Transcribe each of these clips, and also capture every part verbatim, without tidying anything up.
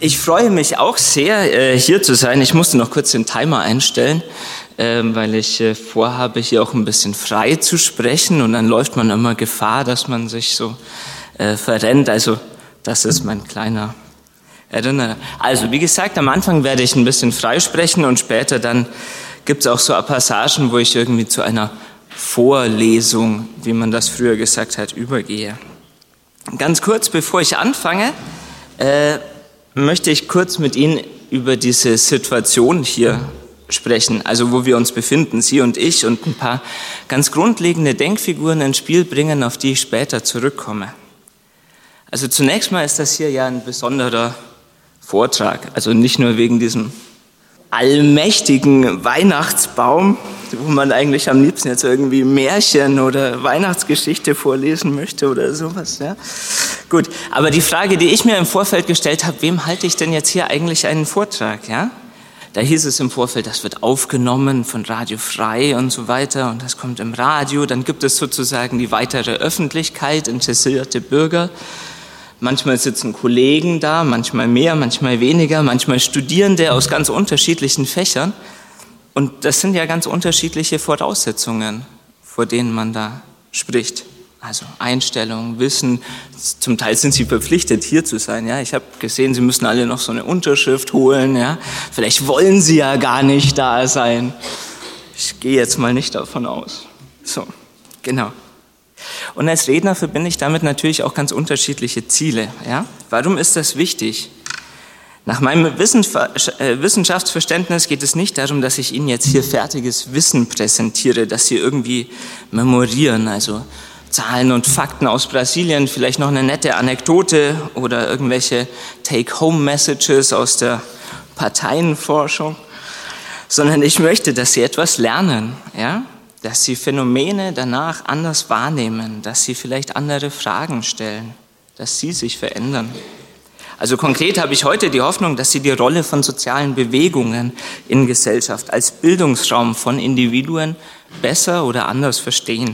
Ich freue mich auch sehr, hier zu sein. Ich musste noch kurz den Timer einstellen, weil ich vorhabe, hier auch ein bisschen frei zu sprechen. Und dann läuft man immer Gefahr, dass man sich so verrennt. Also das ist mein kleiner Erinnerer. Also wie gesagt, am Anfang werde ich ein bisschen frei sprechen und später dann gibt es auch so Passagen, wo ich irgendwie zu einer Vorlesung, wie man das früher gesagt hat, übergehe. Ganz kurz, bevor ich anfange, äh, möchte ich kurz mit Ihnen über diese Situation hier sprechen, also wo wir uns befinden, Sie und ich, und ein paar ganz grundlegende Denkfiguren ins Spiel bringen, auf die ich später zurückkomme. Also zunächst mal ist das hier ja ein besonderer Vortrag, also nicht nur wegen diesem allmächtigen Weihnachtsbaum, wo man eigentlich am liebsten jetzt irgendwie Märchen oder Weihnachtsgeschichte vorlesen möchte oder sowas. Ja. Gut, aber die Frage, die ich mir im Vorfeld gestellt habe, wem halte ich denn jetzt hier eigentlich einen Vortrag? Ja? Da hieß es im Vorfeld, das wird aufgenommen von Radio Frei und so weiter und das kommt im Radio. Dann gibt es sozusagen die weitere Öffentlichkeit, interessierte Bürger. Manchmal sitzen Kollegen da, manchmal mehr, manchmal weniger, manchmal Studierende aus ganz unterschiedlichen Fächern. Und das sind ja ganz unterschiedliche Voraussetzungen, vor denen man da spricht. Also Einstellung, Wissen, zum Teil sind sie verpflichtet, hier zu sein. Ja, ich habe gesehen, sie müssen alle noch so eine Unterschrift holen. Ja, vielleicht wollen sie ja gar nicht da sein. Ich gehe jetzt mal nicht davon aus. So, genau. Und als Redner verbinde ich damit natürlich auch ganz unterschiedliche Ziele. Ja? Warum ist das wichtig? Nach meinem Wissenschaftsverständnis geht es nicht darum, dass ich Ihnen jetzt hier fertiges Wissen präsentiere, das Sie irgendwie memorieren, also Zahlen und Fakten aus Brasilien, vielleicht noch eine nette Anekdote oder irgendwelche Take-Home-Messages aus der Parteienforschung, sondern ich möchte, dass Sie etwas lernen, ja? Dass Sie Phänomene danach anders wahrnehmen, dass Sie vielleicht andere Fragen stellen, dass Sie sich verändern. Also konkret habe ich heute die Hoffnung, dass Sie die Rolle von sozialen Bewegungen in Gesellschaft als Bildungsraum von Individuen besser oder anders verstehen.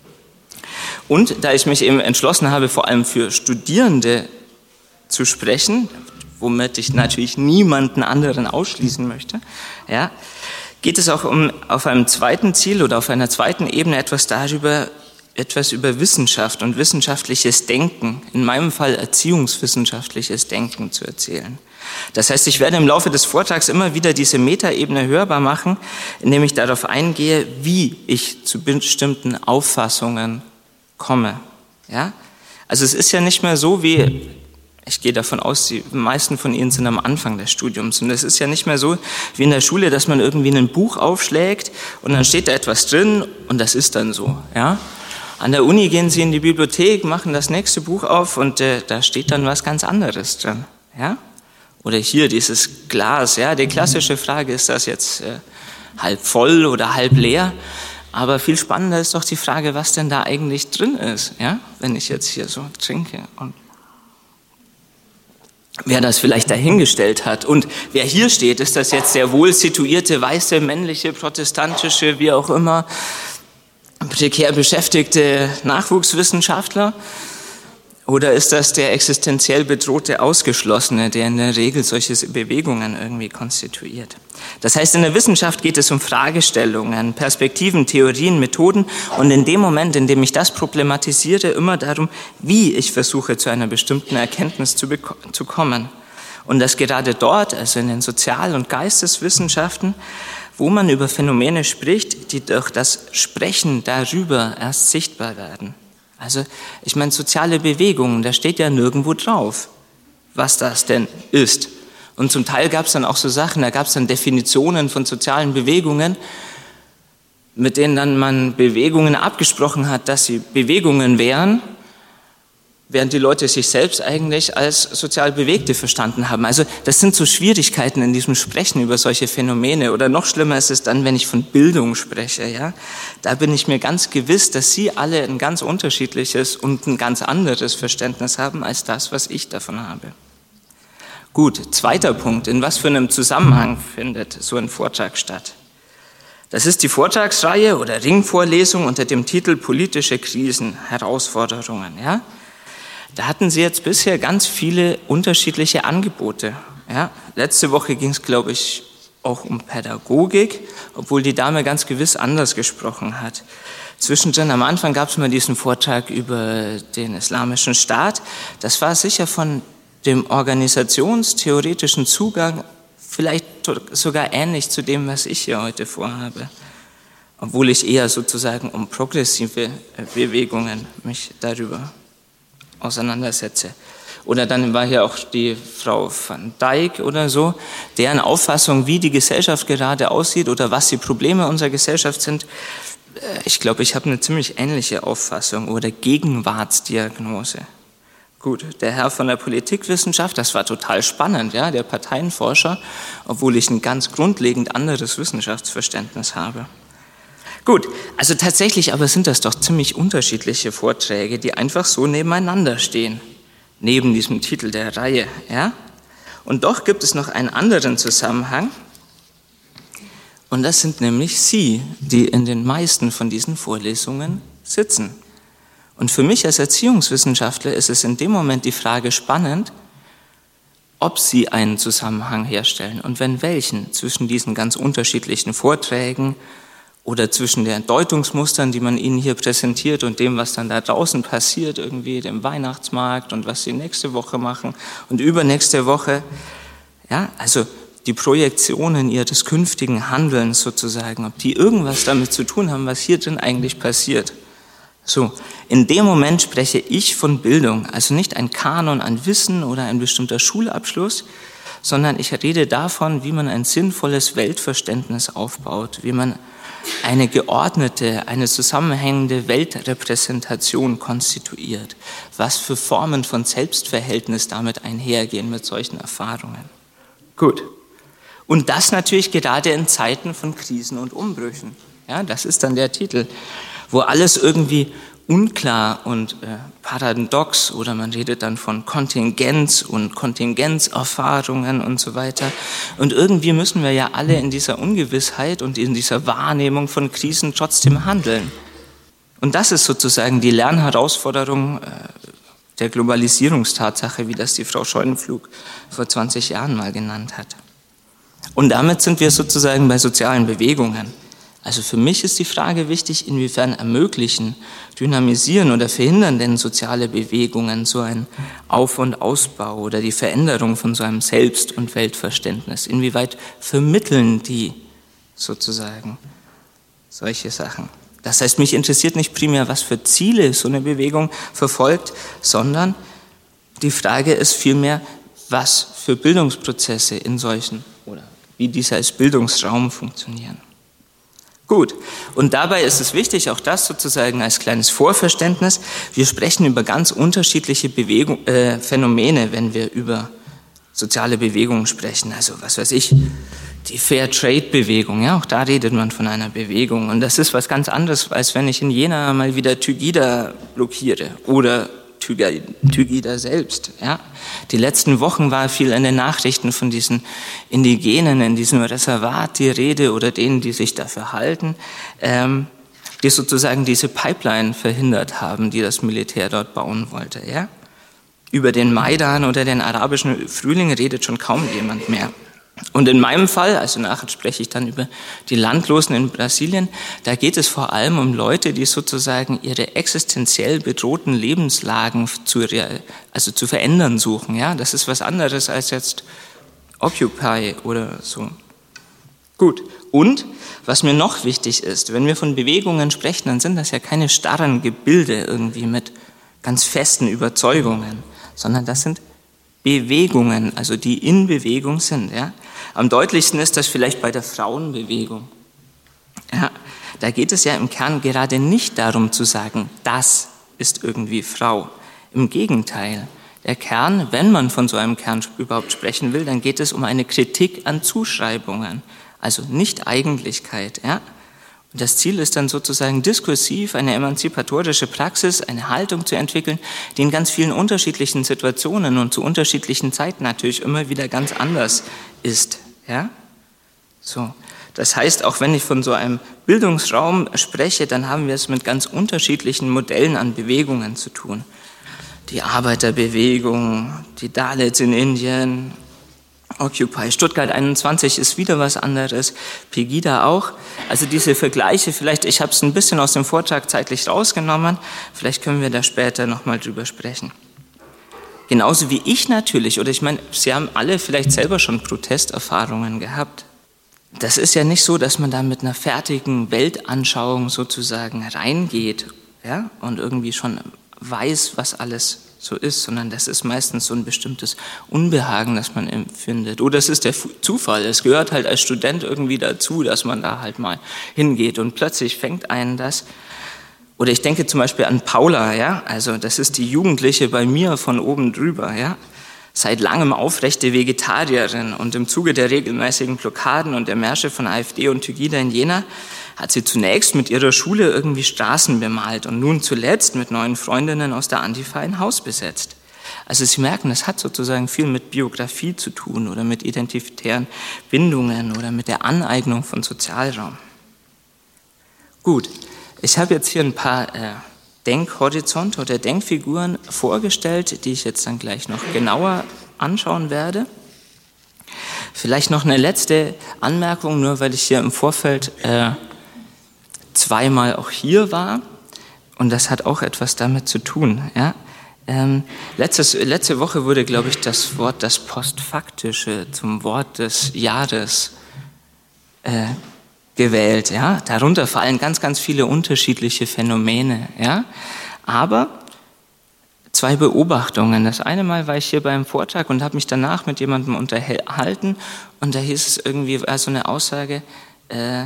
Und da ich mich eben entschlossen habe, vor allem für Studierende zu sprechen, womit ich natürlich niemanden anderen ausschließen möchte, ja, geht es auch um auf einem zweiten Ziel oder auf einer zweiten Ebene etwas darüber, etwas über Wissenschaft und wissenschaftliches Denken, in meinem Fall erziehungswissenschaftliches Denken zu erzählen. Das heißt, ich werde im Laufe des Vortrags immer wieder diese Metaebene hörbar machen, indem ich darauf eingehe, wie ich zu bestimmten Auffassungen komme. Ja? Also es ist ja nicht mehr so wie... Ich gehe davon aus, die meisten von Ihnen sind am Anfang des Studiums. Und es ist ja nicht mehr so wie in der Schule, dass man irgendwie ein Buch aufschlägt und dann steht da etwas drin und das ist dann so. Ja? An der Uni gehen Sie in die Bibliothek, machen das nächste Buch auf und äh, da steht dann was ganz anderes drin. Ja? Oder hier dieses Glas. Ja? Die klassische Frage, ist das jetzt äh, halb voll oder halb leer? Aber viel spannender ist doch die Frage, was denn da eigentlich drin ist, ja? Wenn ich jetzt hier so trinke und wer das vielleicht dahingestellt hat. Und wer hier steht, ist das jetzt der wohl situierte, weiße, männliche, protestantische, wie auch immer, prekär beschäftigte Nachwuchswissenschaftler? Oder ist das der existenziell bedrohte Ausgeschlossene, der in der Regel solche Bewegungen irgendwie konstituiert? Das heißt, in der Wissenschaft geht es um Fragestellungen, Perspektiven, Theorien, Methoden und in dem Moment, in dem ich das problematisiere, immer darum, wie ich versuche, zu einer bestimmten Erkenntnis zu, zu kommen. Und das gerade dort, also in den Sozial- und Geisteswissenschaften, wo man über Phänomene spricht, die durch das Sprechen darüber erst sichtbar werden. Also, ich meine, soziale Bewegungen, da steht ja nirgendwo drauf, was das denn ist. Und zum Teil gab es dann auch so Sachen, da gab es dann Definitionen von sozialen Bewegungen, mit denen dann man Bewegungen abgesprochen hat, dass sie Bewegungen wären, während die Leute sich selbst eigentlich als sozial Bewegte verstanden haben. Also das sind so Schwierigkeiten in diesem Sprechen über solche Phänomene. Oder noch schlimmer ist es dann, wenn ich von Bildung spreche. Ja? Da bin ich mir ganz gewiss, dass Sie alle ein ganz unterschiedliches und ein ganz anderes Verständnis haben als das, was ich davon habe. Gut, zweiter Punkt. In was für einem Zusammenhang findet so ein Vortrag statt? Das ist die Vortragsreihe oder Ringvorlesung unter dem Titel Politische Krisen, Herausforderungen. Ja? Da hatten Sie jetzt bisher ganz viele unterschiedliche Angebote Ja, letzte Woche ging es, glaube ich, auch um Pädagogik, obwohl die Dame ganz gewiss anders gesprochen hat. Zwischendrin am Anfang gab es mal diesen Vortrag über den Islamischen Staat. Das war sicher von dem organisationstheoretischen Zugang vielleicht sogar ähnlich zu dem, was ich hier heute vorhabe. Obwohl ich eher sozusagen um progressive Bewegungen mich darüber auseinandersetze. Oder dann war hier auch die Frau van Dijk oder so, deren Auffassung, wie die Gesellschaft gerade aussieht oder was die Probleme unserer Gesellschaft sind. Ich glaube, ich habe eine ziemlich ähnliche Auffassung oder Gegenwartsdiagnose. Gut, der Herr von der Politikwissenschaft, das war total spannend, ja, der Parteienforscher, obwohl ich ein ganz grundlegend anderes Wissenschaftsverständnis habe. Gut, also tatsächlich aber sind das doch ziemlich unterschiedliche Vorträge, die einfach so nebeneinander stehen. Neben diesem Titel der Reihe, ja? Und doch gibt es noch einen anderen Zusammenhang, und das sind nämlich Sie, die in den meisten von diesen Vorlesungen sitzen. Und für mich als Erziehungswissenschaftler ist es in dem Moment die Frage spannend, ob Sie einen Zusammenhang herstellen und wenn welchen zwischen diesen ganz unterschiedlichen Vorträgen oder zwischen den Deutungsmustern, die man Ihnen hier präsentiert und dem, was dann da draußen passiert, irgendwie dem Weihnachtsmarkt und was Sie nächste Woche machen und übernächste Woche. Ja, also die Projektionen Ihres künftigen Handelns sozusagen, ob die irgendwas damit zu tun haben, was hier drin eigentlich passiert. So, in dem Moment spreche ich von Bildung, also nicht ein Kanon an Wissen oder ein bestimmter Schulabschluss, sondern ich rede davon, wie man ein sinnvolles Weltverständnis aufbaut, wie man eine geordnete, eine zusammenhängende Weltrepräsentation konstituiert, was für Formen von Selbstverhältnis damit einhergehen mit solchen Erfahrungen. Gut. Und das natürlich gerade in Zeiten von Krisen und Umbrüchen. Ja, das ist dann der Titel, wo alles irgendwie unklar und äh, paradox oder man redet dann von Kontingenz und Kontingenzerfahrungen und so weiter. Und irgendwie müssen wir ja alle in dieser Ungewissheit und in dieser Wahrnehmung von Krisen trotzdem handeln. Und das ist sozusagen die Lernherausforderung äh, der Globalisierungstatsache, wie das die Frau Scheunenpflug vor zwanzig Jahren mal genannt hat. Und damit sind wir sozusagen bei sozialen Bewegungen. Also für mich ist die Frage wichtig, inwiefern ermöglichen, dynamisieren oder verhindern denn soziale Bewegungen so einen Auf- und Ausbau oder die Veränderung von so einem Selbst- und Weltverständnis? Inwieweit vermitteln die sozusagen solche Sachen? Das heißt, mich interessiert nicht primär, was für Ziele so eine Bewegung verfolgt, sondern die Frage ist vielmehr, was für Bildungsprozesse in solchen oder wie diese als Bildungsraum funktionieren. Gut, und dabei ist es wichtig, auch das sozusagen als kleines Vorverständnis, wir sprechen über ganz unterschiedliche Bewegung, äh, Phänomene, wenn wir über soziale Bewegungen sprechen. Also was weiß ich, die Fair-Trade-Bewegung, ja, auch da redet man von einer Bewegung. Und das ist was ganz anderes, als wenn ich in Jena mal wieder Tygida blockiere oder Tygida selbst. Ja. Die letzten Wochen war viel in den Nachrichten von diesen Indigenen in diesem Reservat die Rede oder denen, die sich dafür halten, ähm, die sozusagen diese Pipeline verhindert haben, die das Militär dort bauen wollte. Ja. Über den Maidan oder den arabischen Frühling redet schon kaum jemand mehr. Und in meinem Fall, also nachher spreche ich dann über die Landlosen in Brasilien, da geht es vor allem um Leute, die sozusagen ihre existenziell bedrohten Lebenslagen zu, also zu verändern suchen. Ja, das ist was anderes als jetzt Occupy oder so. Gut. Und was mir noch wichtig ist, wenn wir von Bewegungen sprechen, dann sind das ja keine starren Gebilde irgendwie mit ganz festen Überzeugungen, sondern das sind Bewegungen, also die in Bewegung sind. Ja. Am deutlichsten ist das vielleicht bei der Frauenbewegung. Ja, da geht es ja im Kern gerade nicht darum zu sagen, das ist irgendwie Frau. Im Gegenteil, der Kern, wenn man von so einem Kern überhaupt sprechen will, dann geht es um eine Kritik an Zuschreibungen, also nicht Eigentlichkeit. Ja. Und das Ziel ist dann sozusagen diskursiv eine emanzipatorische Praxis, eine Haltung zu entwickeln, die in ganz vielen unterschiedlichen Situationen und zu unterschiedlichen Zeiten natürlich immer wieder ganz anders ist. Ja? So. Das heißt, auch wenn ich von so einem Bildungsraum spreche, dann haben wir es mit ganz unterschiedlichen Modellen an Bewegungen zu tun. Die Arbeiterbewegung, die Dalits in Indien, Occupy. Stuttgart einundzwanzig ist wieder was anderes, Pegida auch. Also diese Vergleiche, vielleicht, ich habe es ein bisschen aus dem Vortrag zeitlich rausgenommen, vielleicht können wir da später nochmal drüber sprechen. Genauso wie ich natürlich, oder ich meine, Sie haben alle vielleicht selber schon Protesterfahrungen gehabt. Das ist ja nicht so, dass man da mit einer fertigen Weltanschauung sozusagen reingeht, ja, und irgendwie schon weiß, was alles so ist, sondern das ist meistens so ein bestimmtes Unbehagen, das man empfindet. Oder es ist der Zufall, es gehört halt als Student irgendwie dazu, dass man da halt mal hingeht und plötzlich fängt einen das. Oder ich denke zum Beispiel an Paula, ja, also das ist die Jugendliche bei mir von oben drüber, ja, seit langem aufrechte Vegetarierin und im Zuge der regelmäßigen Blockaden und der Märsche von AfD und Pegida in Jena hat sie zunächst mit ihrer Schule irgendwie Straßen bemalt und nun zuletzt mit neuen Freundinnen aus der Antifa ein Haus besetzt. Also Sie merken, das hat sozusagen viel mit Biografie zu tun oder mit identitären Bindungen oder mit der Aneignung von Sozialraum. Gut, ich habe jetzt hier ein paar äh, Denkhorizonte oder Denkfiguren vorgestellt, die ich jetzt dann gleich noch genauer anschauen werde. Vielleicht noch eine letzte Anmerkung, nur weil ich hier im Vorfeld äh, zweimal auch hier war und das hat auch etwas damit zu tun. Ja? Ähm, letztes, letzte Woche wurde, glaube ich, das Wort das Postfaktische zum Wort des Jahres äh, gewählt. Ja? Darunter fallen ganz, ganz viele unterschiedliche Phänomene. Ja? Aber zwei Beobachtungen. Das eine Mal war ich hier beim Vortrag und habe mich danach mit jemandem unterhalten und da hieß es irgendwie, war so eine Aussage, äh,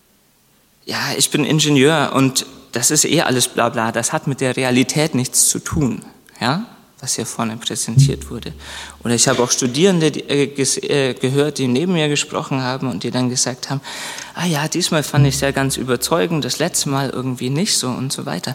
ja, ich bin Ingenieur und das ist eh alles bla bla, das hat mit der Realität nichts zu tun, ja, was hier vorne präsentiert wurde. Oder ich habe auch Studierende die, äh, ges, äh, gehört, die neben mir gesprochen haben und die dann gesagt haben, ah ja, diesmal fand ich es ja ganz überzeugend, das letzte Mal irgendwie nicht so und so weiter.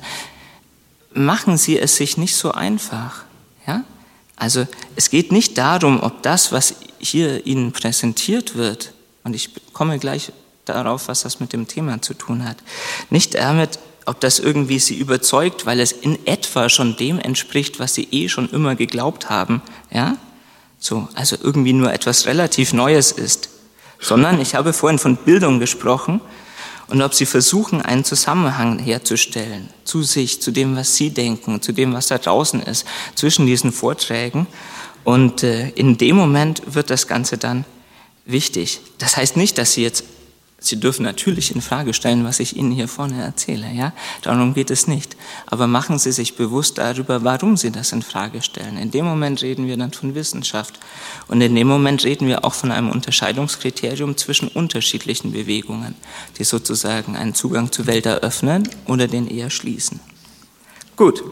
Machen Sie es sich nicht so einfach, ja? Also es geht nicht darum, ob das, was hier Ihnen präsentiert wird, und ich komme gleich darauf, was das mit dem Thema zu tun hat. Nicht damit, ob das irgendwie Sie überzeugt, weil es in etwa schon dem entspricht, was Sie eh schon immer geglaubt haben, ja? So, also irgendwie nur etwas relativ Neues ist. Sondern ich habe vorhin von Bildung gesprochen und ob Sie versuchen, einen Zusammenhang herzustellen zu sich, zu dem, was Sie denken, zu dem, was da draußen ist, zwischen diesen Vorträgen. Und äh, in dem Moment wird das Ganze dann wichtig. Das heißt nicht, dass Sie jetzt Sie dürfen natürlich in Frage stellen, was ich Ihnen hier vorne erzähle, ja? Darum geht es nicht. Aber machen Sie sich bewusst darüber, warum Sie das in Frage stellen. In dem Moment reden wir dann von Wissenschaft. Und in dem Moment reden wir auch von einem Unterscheidungskriterium zwischen unterschiedlichen Bewegungen, die sozusagen einen Zugang zur Welt eröffnen oder den eher schließen. Gut,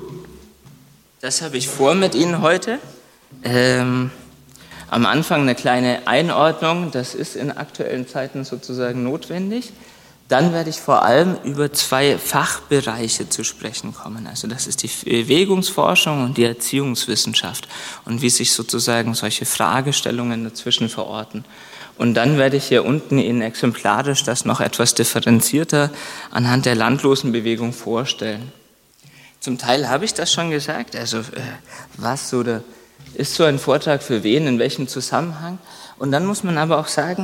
das habe ich vor mit Ihnen heute. Ähm, Am Anfang eine kleine Einordnung, das ist in aktuellen Zeiten sozusagen notwendig. Dann werde ich vor allem über zwei Fachbereiche zu sprechen kommen. Also das ist die Bewegungsforschung und die Erziehungswissenschaft und wie sich sozusagen solche Fragestellungen dazwischen verorten. Und dann werde ich hier unten Ihnen exemplarisch das noch etwas differenzierter anhand der Landlosenbewegung vorstellen. Zum Teil habe ich das schon gesagt, also äh, was so der ist so ein Vortrag für wen, in welchem Zusammenhang? Und dann muss man aber auch sagen,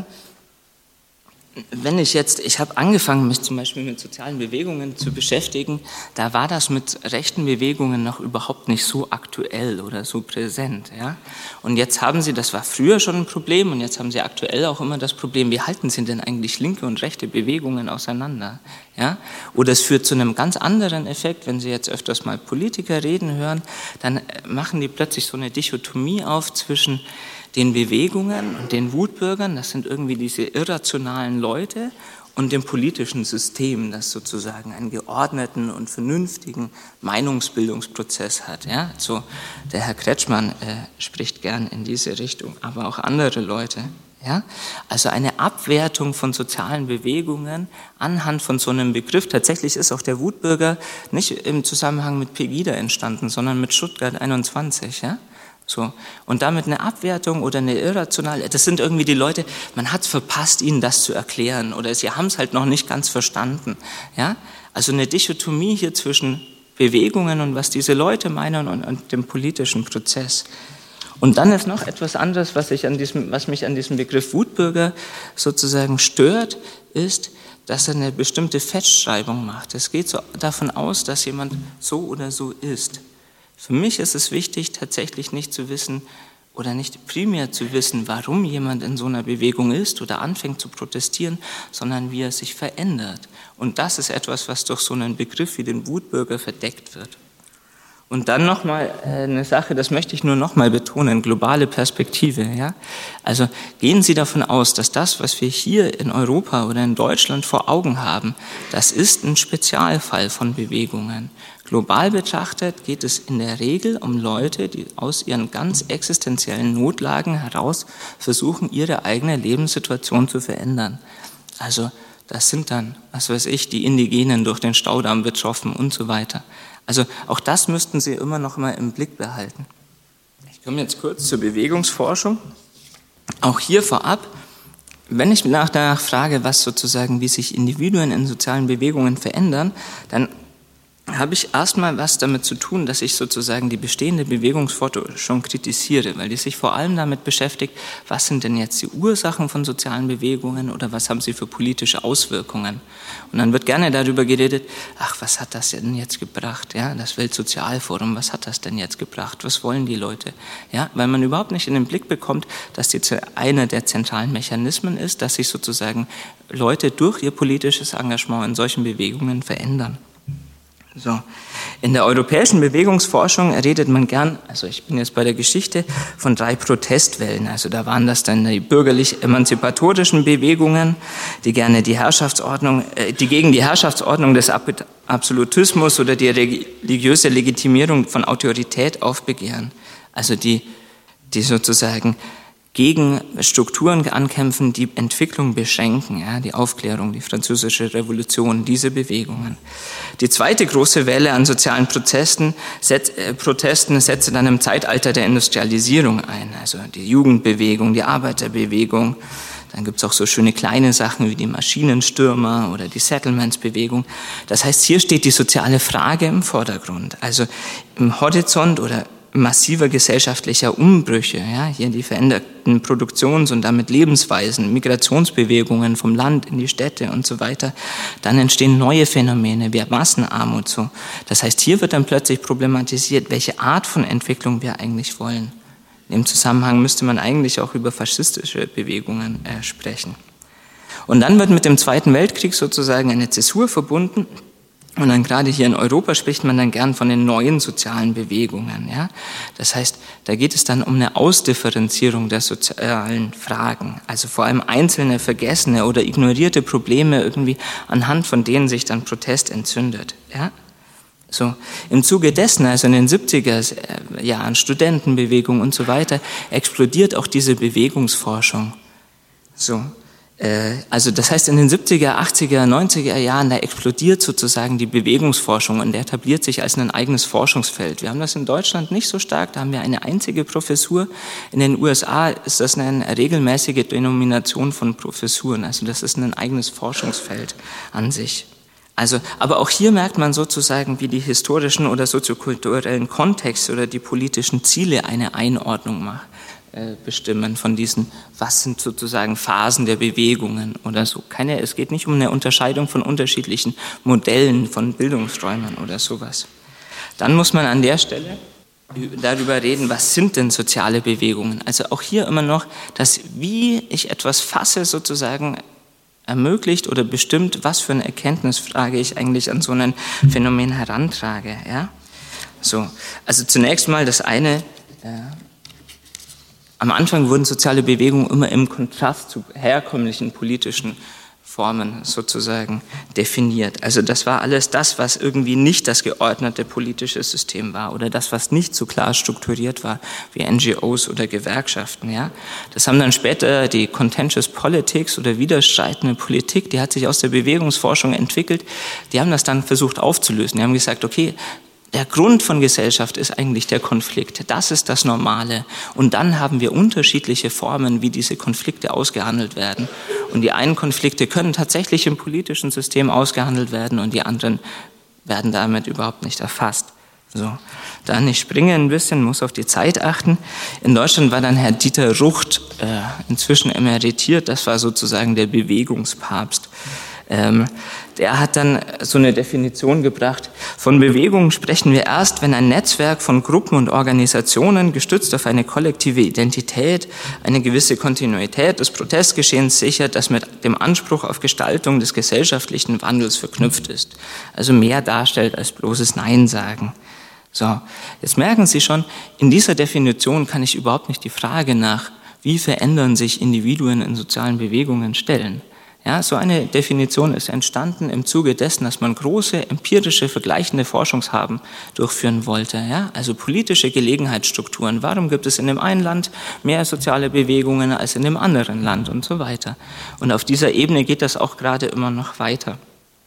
wenn ich jetzt, ich habe angefangen, mich zum Beispiel mit sozialen Bewegungen zu beschäftigen, da war das mit rechten Bewegungen noch überhaupt nicht so aktuell oder so präsent. Ja? Und jetzt haben Sie, das war früher schon ein Problem und jetzt haben Sie aktuell auch immer das Problem, wie halten Sie denn eigentlich linke und rechte Bewegungen auseinander? Ja? Oder es führt zu einem ganz anderen Effekt, wenn Sie jetzt öfters mal Politiker reden hören, dann machen die plötzlich so eine Dichotomie auf zwischen den Bewegungen und den Wutbürgern, das sind irgendwie diese irrationalen Leute, und dem politischen System, das sozusagen einen geordneten und vernünftigen Meinungsbildungsprozess hat. Ja? So, der Herr Kretschmann äh, spricht gern in diese Richtung, aber auch andere Leute. Ja? Also eine Abwertung von sozialen Bewegungen anhand von so einem Begriff. Tatsächlich ist auch der Wutbürger nicht im Zusammenhang mit Pegida entstanden, sondern mit Stuttgart einundzwanzig. Ja? So. Und damit eine Abwertung oder eine irrationale, das sind irgendwie die Leute, man hat es verpasst, ihnen das zu erklären oder sie haben es halt noch nicht ganz verstanden. Ja? Also eine Dichotomie hier zwischen Bewegungen und was diese Leute meinen und, und dem politischen Prozess. Und dann ist noch etwas anderes, was, ich an diesem, was mich an diesem Begriff Wutbürger sozusagen stört, ist, dass er eine bestimmte Festschreibung macht. Es geht so davon aus, dass jemand so oder so ist. Für mich ist es wichtig, tatsächlich nicht zu wissen oder nicht primär zu wissen, warum jemand in so einer Bewegung ist oder anfängt zu protestieren, sondern wie er sich verändert. Und das ist etwas, was durch so einen Begriff wie den Wutbürger verdeckt wird. Und dann nochmal eine Sache, das möchte ich nur nochmal betonen, globale Perspektive. Ja? Also gehen Sie davon aus, dass das, was wir hier in Europa oder in Deutschland vor Augen haben, das ist ein Spezialfall von Bewegungen. Global betrachtet geht es in der Regel um Leute, die aus ihren ganz existenziellen Notlagen heraus versuchen, ihre eigene Lebenssituation zu verändern. Also das sind dann, was weiß ich, die Indigenen durch den Staudamm betroffen und so weiter. Also auch das müssten Sie immer noch mal im Blick behalten. Ich komme jetzt kurz zur Bewegungsforschung. Auch hier vorab, wenn ich danach frage, was sozusagen, wie sich Individuen in sozialen Bewegungen verändern, dann habe ich erstmal was damit zu tun, dass ich sozusagen die bestehende Bewegungsforschung kritisiere, weil die sich vor allem damit beschäftigt, was sind denn jetzt die Ursachen von sozialen Bewegungen oder was haben sie für politische Auswirkungen. Und dann wird gerne darüber geredet, ach, was hat das denn jetzt gebracht, ja, das Weltsozialforum, was hat das denn jetzt gebracht, was wollen die Leute, ja, weil man überhaupt nicht in den Blick bekommt, dass die einer der zentralen Mechanismen ist, dass sich sozusagen Leute durch ihr politisches Engagement in solchen Bewegungen verändern. So. In der europäischen Bewegungsforschung redet man gern, also ich bin jetzt bei der Geschichte, von drei Protestwellen. Also da waren das dann die bürgerlich-emanzipatorischen Bewegungen, die gerne die Herrschaftsordnung, die gegen die Herrschaftsordnung des Absolutismus oder die religiöse Legitimierung von Autorität aufbegehren. Also die, die sozusagen gegen Strukturen ankämpfen, die Entwicklung beschränken, ja, die Aufklärung, die französische Revolution, diese Bewegungen. Die zweite große Welle an sozialen Protesten, set, äh, Protesten setzte dann im Zeitalter der Industrialisierung ein, also die Jugendbewegung, die Arbeiterbewegung. Dann gibt es auch so schöne kleine Sachen wie die Maschinenstürmer oder die Settlements-Bewegung. Das heißt, hier steht die soziale Frage im Vordergrund, also im Horizont oder massiver gesellschaftlicher Umbrüche, ja, hier die veränderten Produktions- und damit Lebensweisen, Migrationsbewegungen vom Land in die Städte und so weiter, dann entstehen neue Phänomene wie Massenarmut. So. Das heißt, hier wird dann plötzlich problematisiert, welche Art von Entwicklung wir eigentlich wollen. In dem Zusammenhang müsste man eigentlich auch über faschistische Bewegungen äh, sprechen. Und dann wird mit dem Zweiten Weltkrieg sozusagen eine Zäsur verbunden. Und dann gerade hier in Europa spricht man dann gern von den neuen sozialen Bewegungen. Ja? Das heißt, da geht es dann um eine Ausdifferenzierung der sozialen Fragen. Also vor allem einzelne vergessene oder ignorierte Probleme irgendwie, anhand von denen sich dann Protest entzündet. Ja? So, im Zuge dessen, also in den siebziger Jahren, Studentenbewegung und so weiter, explodiert auch diese Bewegungsforschung. So. Also das heißt, in den siebziger, achtziger, neunziger Jahren, da explodiert sozusagen die Bewegungsforschung und etabliert sich als ein eigenes Forschungsfeld. Wir haben das in Deutschland nicht so stark, da haben wir eine einzige Professur. In den U S A ist das eine regelmäßige Denomination von Professuren, also das ist ein eigenes Forschungsfeld an sich. Also, aber auch hier merkt man sozusagen, wie die historischen oder soziokulturellen Kontexte oder die politischen Ziele eine Einordnung machen. Bestimmen von diesen, was sind sozusagen Phasen der Bewegungen oder so. Keine, es geht nicht um eine Unterscheidung von unterschiedlichen Modellen von Bildungsräumen oder sowas. Dann muss man an der Stelle darüber reden, was sind denn soziale Bewegungen. Also auch hier immer noch, dass wie ich etwas fasse sozusagen ermöglicht oder bestimmt, was für eine Erkenntnisfrage ich eigentlich an so ein Phänomen herantrage. Ja? So, also zunächst mal das eine, ja, am Anfang wurden soziale Bewegungen immer im Kontrast zu herkömmlichen politischen Formen sozusagen definiert. Also das war alles das, was irgendwie nicht das geordnete politische System war oder das, was nicht so klar strukturiert war wie N G Os oder Gewerkschaften. Ja, das haben dann später die Contentious Politics oder widerstreitende Politik, die hat sich aus der Bewegungsforschung entwickelt. Die haben das dann versucht aufzulösen. Die haben gesagt, okay, der Grund von Gesellschaft ist eigentlich der Konflikt. Das ist das Normale. Und dann haben wir unterschiedliche Formen, wie diese Konflikte ausgehandelt werden. Und die einen Konflikte können tatsächlich im politischen System ausgehandelt werden und die anderen werden damit überhaupt nicht erfasst. So, dann, ich springe ein bisschen, muss auf die Zeit achten. In Deutschland war dann Herr Dieter Rucht, äh, inzwischen emeritiert, das war sozusagen der Bewegungspapst. Ähm, der hat dann so eine Definition gebracht: Von Bewegungen sprechen wir erst, wenn ein Netzwerk von Gruppen und Organisationen, gestützt auf eine kollektive Identität, eine gewisse Kontinuität des Protestgeschehens sichert, das mit dem Anspruch auf Gestaltung des gesellschaftlichen Wandels verknüpft ist. Also mehr darstellt als bloßes Nein sagen. So, jetzt merken Sie schon, in dieser Definition kann ich überhaupt nicht die Frage nach, wie verändern sich Individuen in sozialen Bewegungen, stellen. Ja, so eine Definition ist entstanden im Zuge dessen, dass man große empirische, vergleichende Forschungshaben durchführen wollte. Ja, also politische Gelegenheitsstrukturen. Warum gibt es in dem einen Land mehr soziale Bewegungen als in dem anderen Land und so weiter. Und auf dieser Ebene geht das auch gerade immer noch weiter.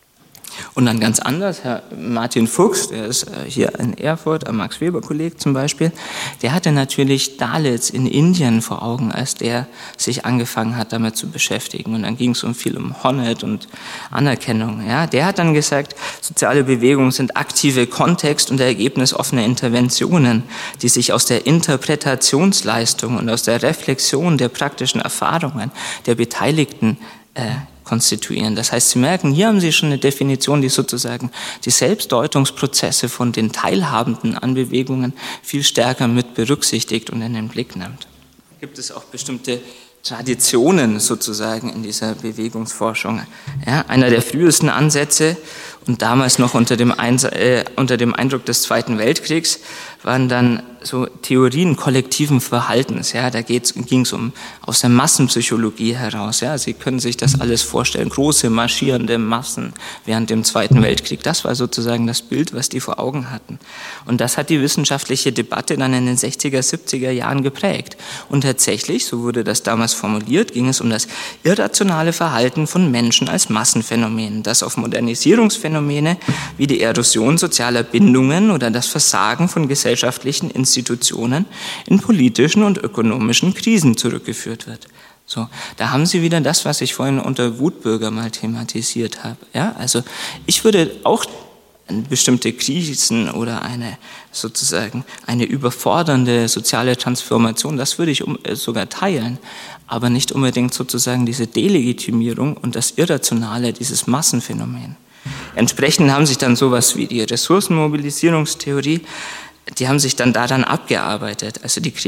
Und dann ganz anders, Herr Martin Fuchs, der ist hier in Erfurt am Max-Weber-Kolleg zum Beispiel, der hatte natürlich Dalits in Indien vor Augen, als der sich angefangen hat, damit zu beschäftigen. Und dann ging es um viel um Honneth und Anerkennung. Ja, der hat dann gesagt, soziale Bewegungen sind aktive Kontext- und ergebnisoffene Interventionen, die sich aus der Interpretationsleistung und aus der Reflexion der praktischen Erfahrungen der Beteiligten äh, konstituieren. Das heißt, Sie merken, hier haben Sie schon eine Definition, die sozusagen die Selbstdeutungsprozesse von den Teilhabenden an Bewegungen viel stärker mit berücksichtigt und in den Blick nimmt. Gibt es auch bestimmte Traditionen sozusagen in dieser Bewegungsforschung. Ja, einer der frühesten Ansätze und damals noch unter dem, Eins- äh, unter dem Eindruck des Zweiten Weltkriegs waren dann so Theorien kollektiven Verhaltens. Ja, da ging es um aus der Massenpsychologie heraus. Ja, Sie können sich das alles vorstellen: große marschierende Massen während dem Zweiten Weltkrieg. Das war sozusagen das Bild, was die vor Augen hatten. Und das hat die wissenschaftliche Debatte dann in den sechziger, siebziger Jahren geprägt. Und tatsächlich, so wurde das damals formuliert, ging es um das irrationale Verhalten von Menschen als Massenphänomen, das auf Modernisierungsphänomene wie die Erosion sozialer Bindungen oder das Versagen von gesellschaftlichen Institutionen in politischen und ökonomischen Krisen zurückgeführt wird. So, da haben Sie wieder das, was ich vorhin unter Wutbürger mal thematisiert habe. Ja, also ich würde auch bestimmte Krisen oder eine sozusagen eine überfordernde soziale Transformation, das würde ich um, äh, sogar teilen, aber nicht unbedingt sozusagen diese Delegitimierung und das Irrationale, dieses Massenphänomen. Entsprechend haben sich dann sowas wie die Ressourcenmobilisierungstheorie, die haben sich dann daran abgearbeitet. Also die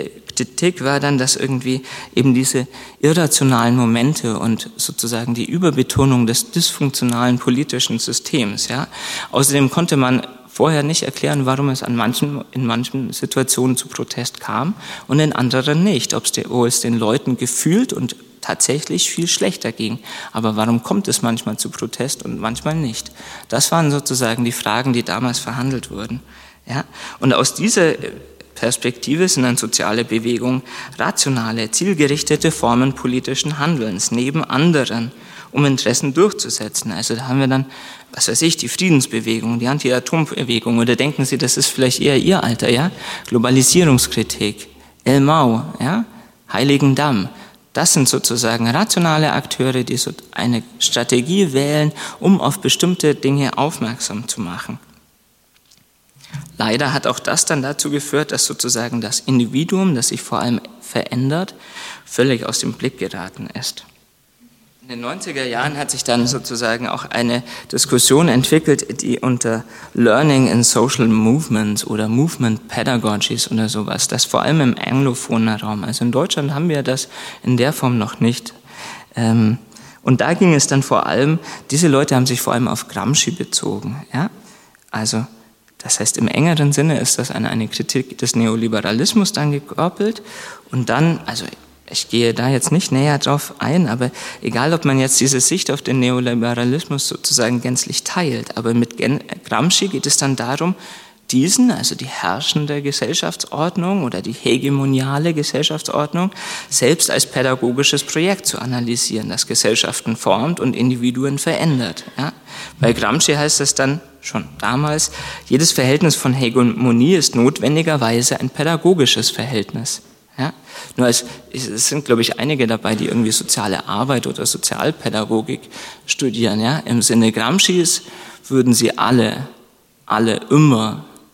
Kritik war dann, dass irgendwie eben diese irrationalen Momente und sozusagen die Überbetonung des dysfunktionalen politischen Systems, ja. Außerdem konnte man vorher nicht erklären, warum es an manchen, in manchen Situationen zu Protest kam und in anderen nicht, ob es den, wo es den Leuten gefühlt und tatsächlich viel schlechter ging. Aber warum kommt es manchmal zu Protest und manchmal nicht? Das waren sozusagen die Fragen, die damals verhandelt wurden. Ja? Und aus dieser Perspektive sind dann soziale Bewegungen rationale, zielgerichtete Formen politischen Handelns neben anderen, um Interessen durchzusetzen. Also da haben wir dann, was weiß ich, die Friedensbewegung, die Anti-Atom-Bewegung, oder denken Sie, das ist vielleicht eher Ihr Alter, ja? Globalisierungskritik, El Mau, ja? Heiligendamm. Das sind sozusagen rationale Akteure, die so eine Strategie wählen, um auf bestimmte Dinge aufmerksam zu machen. Leider hat auch das dann dazu geführt, dass sozusagen das Individuum, das sich vor allem verändert, völlig aus dem Blick geraten ist. In den neunziger Jahren hat sich dann sozusagen auch eine Diskussion entwickelt, die unter Learning in Social Movements oder Movement Pedagogies oder sowas, das vor allem im anglophonen Raum, also in Deutschland haben wir das in der Form noch nicht. Und da ging es dann vor allem, diese Leute haben sich vor allem auf Gramsci bezogen, ja, also das heißt, im engeren Sinne ist das an eine Kritik des Neoliberalismus dann gekoppelt und dann, also ich gehe da jetzt nicht näher drauf ein, aber egal, ob man jetzt diese Sicht auf den Neoliberalismus sozusagen gänzlich teilt, aber mit Gramsci geht es dann darum, diesen, also die herrschende Gesellschaftsordnung oder die hegemoniale Gesellschaftsordnung, selbst als pädagogisches Projekt zu analysieren, das Gesellschaften formt und Individuen verändert. Ja? Bei Gramsci heißt es dann schon damals, jedes Verhältnis von Hegemonie ist notwendigerweise ein pädagogisches Verhältnis. Ja? Nur als, es sind, glaube ich, einige dabei, die irgendwie soziale Arbeit oder Sozialpädagogik studieren. Ja? Im Sinne Gramscis würden sie alle, alle immer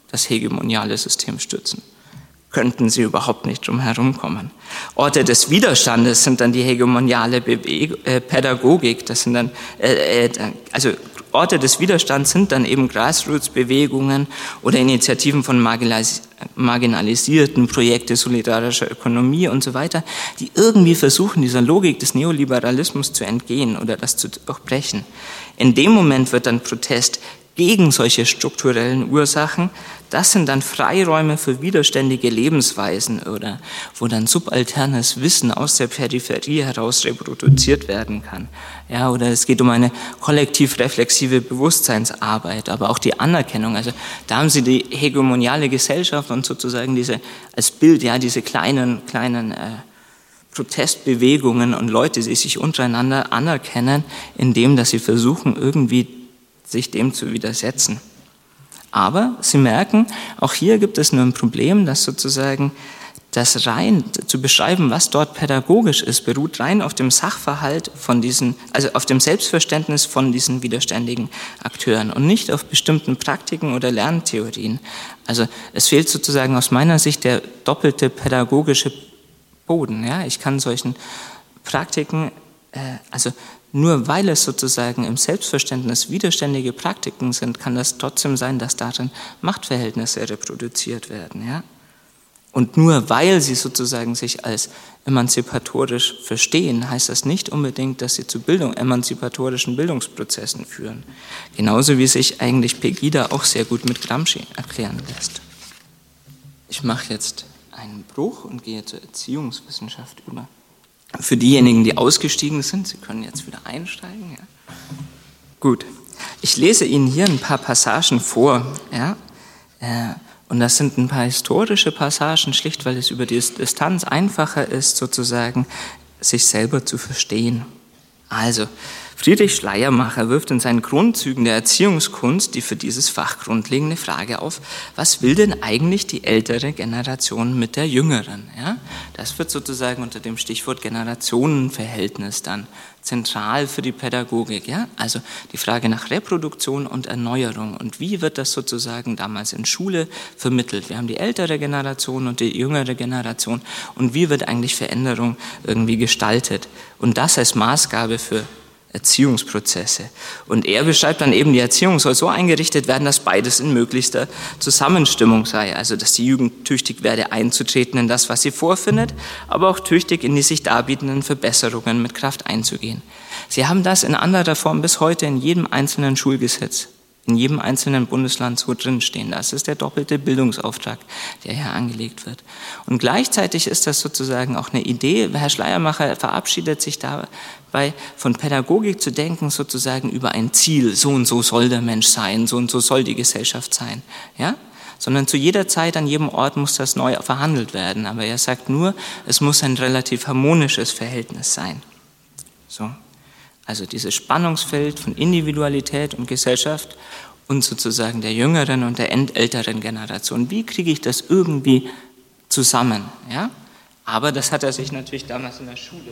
das hegemoniale System stützen. Könnten sie überhaupt nicht drum herumkommen. Orte des Widerstandes sind dann die hegemoniale Beweg- äh, Pädagogik, das sind dann, äh, äh, also Orte des Widerstands sind dann eben Grassroots-Bewegungen oder Initiativen von marginalis- marginalisierten, Projekte solidarischer Ökonomie und so weiter, die irgendwie versuchen, dieser Logik des Neoliberalismus zu entgehen oder das zu durchbrechen. In dem Moment wird dann Protest gegen solche strukturellen Ursachen, das sind dann Freiräume für widerständige Lebensweisen oder wo dann subalternes Wissen aus der Peripherie heraus reproduziert werden kann. Ja, oder es geht um eine kollektiv reflexive Bewusstseinsarbeit, aber auch die Anerkennung. Also da haben Sie die hegemoniale Gesellschaft und sozusagen diese als Bild, ja, diese kleinen, kleinen äh, Protestbewegungen und Leute, die sich untereinander anerkennen, indem dass sie versuchen, irgendwie sich dem zu widersetzen. Aber Sie merken, auch hier gibt es nur ein Problem, dass sozusagen das rein zu beschreiben, was dort pädagogisch ist, beruht rein auf dem Sachverhalt von diesen, also auf dem Selbstverständnis von diesen widerständigen Akteuren und nicht auf bestimmten Praktiken oder Lerntheorien. Also es fehlt sozusagen aus meiner Sicht der doppelte pädagogische Boden. Ja? Ich kann solchen Praktiken, äh, also nur weil es sozusagen im Selbstverständnis widerständige Praktiken sind, kann das trotzdem sein, dass darin Machtverhältnisse reproduziert werden. Ja? Und nur weil sie sozusagen sich als emanzipatorisch verstehen, heißt das nicht unbedingt, dass sie zu Bildung, emanzipatorischen Bildungsprozessen führen. Genauso wie sich eigentlich Pegida auch sehr gut mit Gramsci erklären lässt. Ich mache jetzt einen Bruch und gehe zur Erziehungswissenschaft über. Für diejenigen, die ausgestiegen sind, Sie können jetzt wieder einsteigen. Ja. Gut, ich lese Ihnen hier ein paar Passagen vor. Ja. Und das sind ein paar historische Passagen, schlicht weil es über die Distanz einfacher ist, sozusagen sich selber zu verstehen. Also, Friedrich Schleiermacher wirft in seinen Grundzügen der Erziehungskunst die für dieses Fach grundlegende Frage auf, was will denn eigentlich die ältere Generation mit der jüngeren? Ja? Das wird sozusagen unter dem Stichwort Generationenverhältnis dann zentral für die Pädagogik. Ja? Also die Frage nach Reproduktion und Erneuerung und wie wird das sozusagen damals in Schule vermittelt? Wir haben die ältere Generation und die jüngere Generation und wie wird eigentlich Veränderung irgendwie gestaltet? Und das als Maßgabe für Erziehungsprozesse. Und er beschreibt dann eben, die Erziehung soll so eingerichtet werden, dass beides in möglichster Zusammenstimmung sei. Also, dass die Jugend tüchtig werde, einzutreten in das, was sie vorfindet, aber auch tüchtig in die sich darbietenden Verbesserungen mit Kraft einzugehen. Sie haben das in anderer Form bis heute in jedem einzelnen Schulgesetz, in jedem einzelnen Bundesland so drinstehen. Das ist der doppelte Bildungsauftrag, der hier angelegt wird. Und gleichzeitig ist das sozusagen auch eine Idee, Herr Schleiermacher verabschiedet sich dabei von Pädagogik zu denken, sozusagen über ein Ziel, so und so soll der Mensch sein, so und so soll die Gesellschaft sein, ja? Sondern zu jeder Zeit, an jedem Ort muss das neu verhandelt werden. Aber er sagt nur, es muss ein relativ harmonisches Verhältnis sein. So. Also dieses Spannungsfeld von Individualität und Gesellschaft und sozusagen der jüngeren und der älteren Generation. Wie kriege ich das irgendwie zusammen? Ja? Aber das hat er sich natürlich damals in der Schule.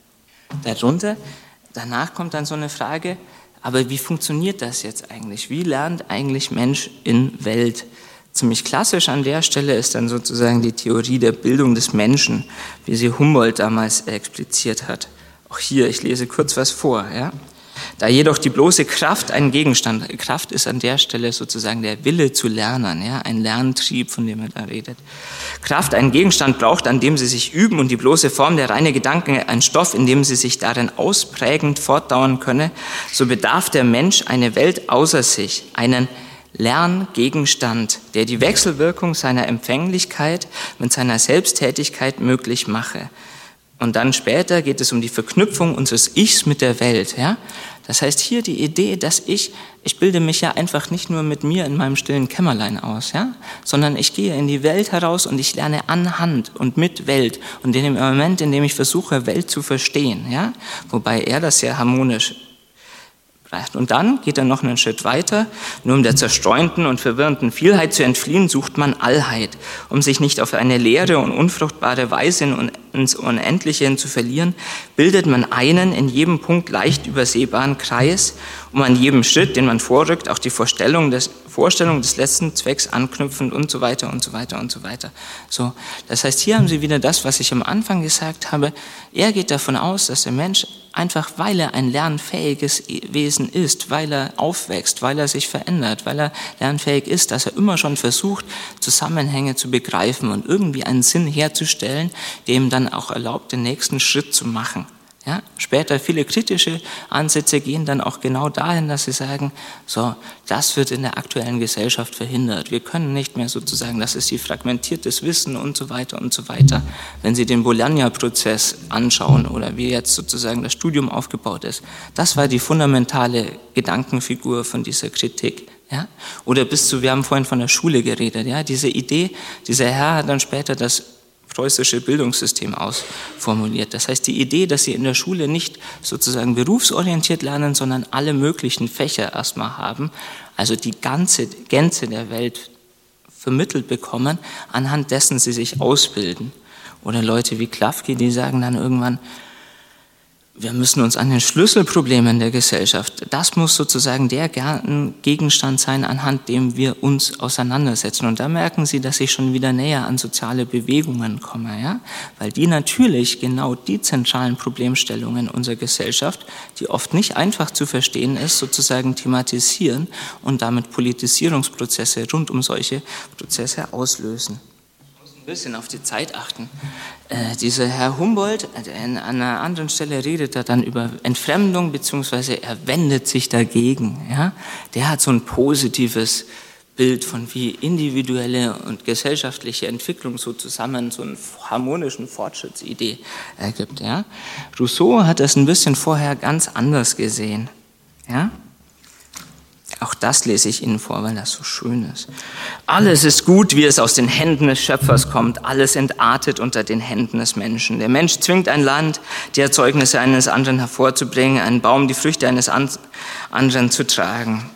Darunter, danach kommt dann so eine Frage, aber wie funktioniert das jetzt eigentlich? Wie lernt eigentlich Mensch in Welt? Ziemlich klassisch an der Stelle ist dann sozusagen die Theorie der Bildung des Menschen, wie sie Humboldt damals expliziert hat. Auch hier, ich lese kurz was vor. Ja? Da jedoch die bloße Kraft ein Gegenstand, Kraft ist an der Stelle sozusagen der Wille zu lernen, ja? Ein Lerntrieb, von dem er da redet. Kraft einen Gegenstand braucht, an dem sie sich üben und die bloße Form der reine Gedanken ein Stoff, in dem sie sich darin ausprägend fortdauern könne, so bedarf der Mensch eine Welt außer sich, einen Lerngegenstand, der die Wechselwirkung seiner Empfänglichkeit mit seiner Selbsttätigkeit möglich mache. Und dann später geht es um die Verknüpfung unseres Ichs mit der Welt. Ja? Das heißt hier die Idee, dass ich, ich bilde mich ja einfach nicht nur mit mir in meinem stillen Kämmerlein aus, ja? Sondern ich gehe in die Welt heraus und ich lerne anhand und mit Welt und in dem Moment, in dem ich versuche, Welt zu verstehen. Ja? Wobei er das sehr harmonisch Und dann geht er noch einen Schritt weiter. Nur um der zerstreuenden und verwirrenden Vielheit zu entfliehen, sucht man Allheit. Um sich nicht auf eine leere und unfruchtbare Weise ins Unendliche hin zu verlieren, bildet man einen in jedem Punkt leicht übersehbaren Kreis, um an jedem Schritt, den man vorrückt, auch die Vorstellung des, Vorstellung des letzten Zwecks anknüpfend und so weiter und so weiter und so weiter. So, das heißt, hier haben Sie wieder das, was ich am Anfang gesagt habe. Er geht davon aus, dass der Mensch einfach, weil er ein lernfähiges Wesen ist, weil er aufwächst, weil er sich verändert, weil er lernfähig ist, dass er immer schon versucht, Zusammenhänge zu begreifen und irgendwie einen Sinn herzustellen, der ihm dann auch erlaubt, den nächsten Schritt zu machen. Ja, später viele kritische Ansätze gehen dann auch genau dahin, dass sie sagen, so, das wird in der aktuellen Gesellschaft verhindert. Wir können nicht mehr sozusagen, das ist die fragmentiertes Wissen und so weiter und so weiter. Wenn Sie den Bologna-Prozess anschauen oder wie jetzt sozusagen das Studium aufgebaut ist, das war die fundamentale Gedankenfigur von dieser Kritik. Ja? Oder bis zu, wir haben vorhin von der Schule geredet, ja, diese Idee, dieser Herr hat dann später das preußische Bildungssystem ausformuliert. Das heißt, die Idee, dass sie in der Schule nicht sozusagen berufsorientiert lernen, sondern alle möglichen Fächer erstmal haben, also die ganze Gänze der Welt vermittelt bekommen, anhand dessen sie sich ausbilden. Oder Leute wie Klafki, die sagen dann irgendwann, wir müssen uns an den Schlüsselproblemen der Gesellschaft, das muss sozusagen der Gegenstand sein, anhand dem wir uns auseinandersetzen. Und da merken Sie, dass ich schon wieder näher an soziale Bewegungen komme, ja? Weil die natürlich genau die zentralen Problemstellungen unserer Gesellschaft, die oft nicht einfach zu verstehen ist, sozusagen thematisieren und damit Politisierungsprozesse rund um solche Prozesse auslösen. Ein bisschen auf die Zeit achten. Äh, dieser Herr Humboldt, an einer anderen Stelle redet er dann über Entfremdung, beziehungsweise er wendet sich dagegen. Ja? Der hat so ein positives Bild von wie individuelle und gesellschaftliche Entwicklung so zusammen so eine harmonischen Fortschrittsidee ergibt. Ja? Rousseau hat das ein bisschen vorher ganz anders gesehen. Ja? Auch das lese ich Ihnen vor, weil das so schön ist. Alles ist gut, wie es aus den Händen des Schöpfers kommt. Alles entartet unter den Händen des Menschen. Der Mensch zwingt ein Land, die Erzeugnisse eines anderen hervorzubringen, einen Baum, die Früchte eines anderen zu tragen.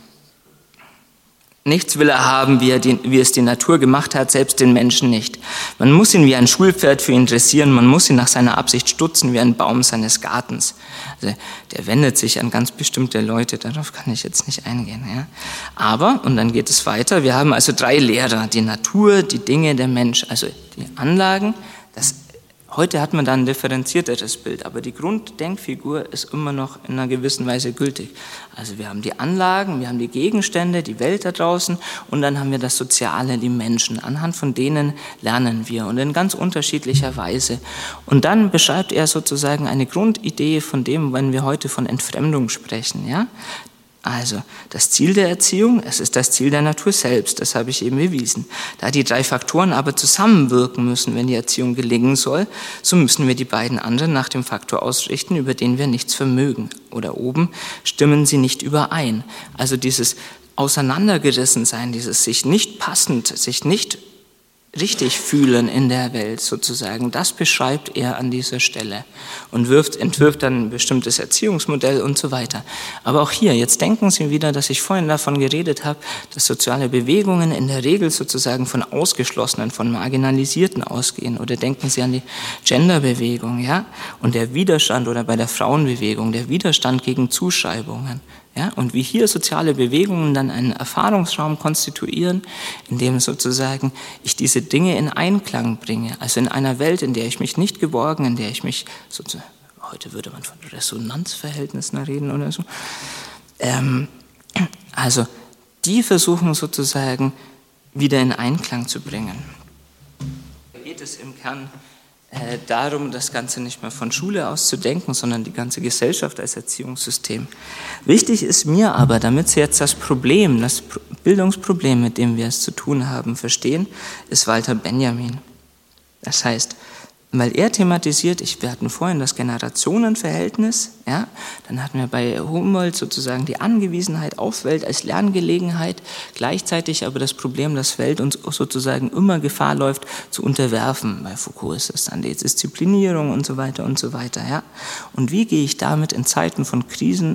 Nichts will er haben, wie, er die, wie es die Natur gemacht hat, selbst den Menschen nicht. Man muss ihn wie ein Schulpferd für ihn dressieren, man muss ihn nach seiner Absicht stutzen wie ein Baum seines Gartens. Also der wendet sich an ganz bestimmte Leute, darauf kann ich jetzt nicht eingehen. Ja. Aber, und dann geht es weiter, wir haben also drei Lehrer, die Natur, die Dinge, der Mensch, also die Anlagen, das Heute hat man da ein differenzierteres Bild, aber die Grunddenkfigur ist immer noch in einer gewissen Weise gültig. Also wir haben die Anlagen, wir haben die Gegenstände, die Welt da draußen und dann haben wir das Soziale, die Menschen. Anhand von denen lernen wir und in ganz unterschiedlicher Weise. Und dann beschreibt er sozusagen eine Grundidee von dem, wenn wir heute von Entfremdung sprechen, ja? Also, das Ziel der Erziehung, es ist das Ziel der Natur selbst, das habe ich eben bewiesen. Da die drei Faktoren aber zusammenwirken müssen, wenn die Erziehung gelingen soll, so müssen wir die beiden anderen nach dem Faktor ausrichten, über den wir nichts vermögen. Oder oben stimmen sie nicht überein. Also dieses Auseinandergerissensein, dieses sich nicht passend, sich nicht richtig fühlen in der Welt sozusagen, das beschreibt er an dieser Stelle und wirft, entwirft dann ein bestimmtes Erziehungsmodell und so weiter. Aber auch hier, jetzt denken Sie wieder, dass ich vorhin davon geredet habe, dass soziale Bewegungen in der Regel sozusagen von Ausgeschlossenen, von Marginalisierten ausgehen. Oder denken Sie an die Genderbewegung, ja, und der Widerstand oder bei der Frauenbewegung, der Widerstand gegen Zuschreibungen. Ja, und wie hier soziale Bewegungen dann einen Erfahrungsraum konstituieren, in dem sozusagen ich diese Dinge in Einklang bringe. Also in einer Welt, in der ich mich nicht geborgen, in der ich mich sozusagen, heute würde man von Resonanzverhältnissen reden oder so. Ähm, also die versuchen sozusagen wieder in Einklang zu bringen. Da geht es im Kern Äh, darum, das Ganze nicht mehr von Schule aus zu denken, sondern die ganze Gesellschaft als Erziehungssystem. Wichtig ist mir aber, damit Sie jetzt das Problem, das Bildungsproblem, mit dem wir es zu tun haben, verstehen, ist Walter Benjamin. Das heißt, weil er thematisiert, ich, wir hatten vorhin das Generationenverhältnis, ja, dann hatten wir bei Humboldt sozusagen die Angewiesenheit auf Welt als Lerngelegenheit, gleichzeitig aber das Problem, dass Welt uns sozusagen immer Gefahr läuft, zu unterwerfen. Bei Foucault ist es dann die Disziplinierung und so weiter und so weiter. Ja. Und wie gehe ich damit in Zeiten von Krisen und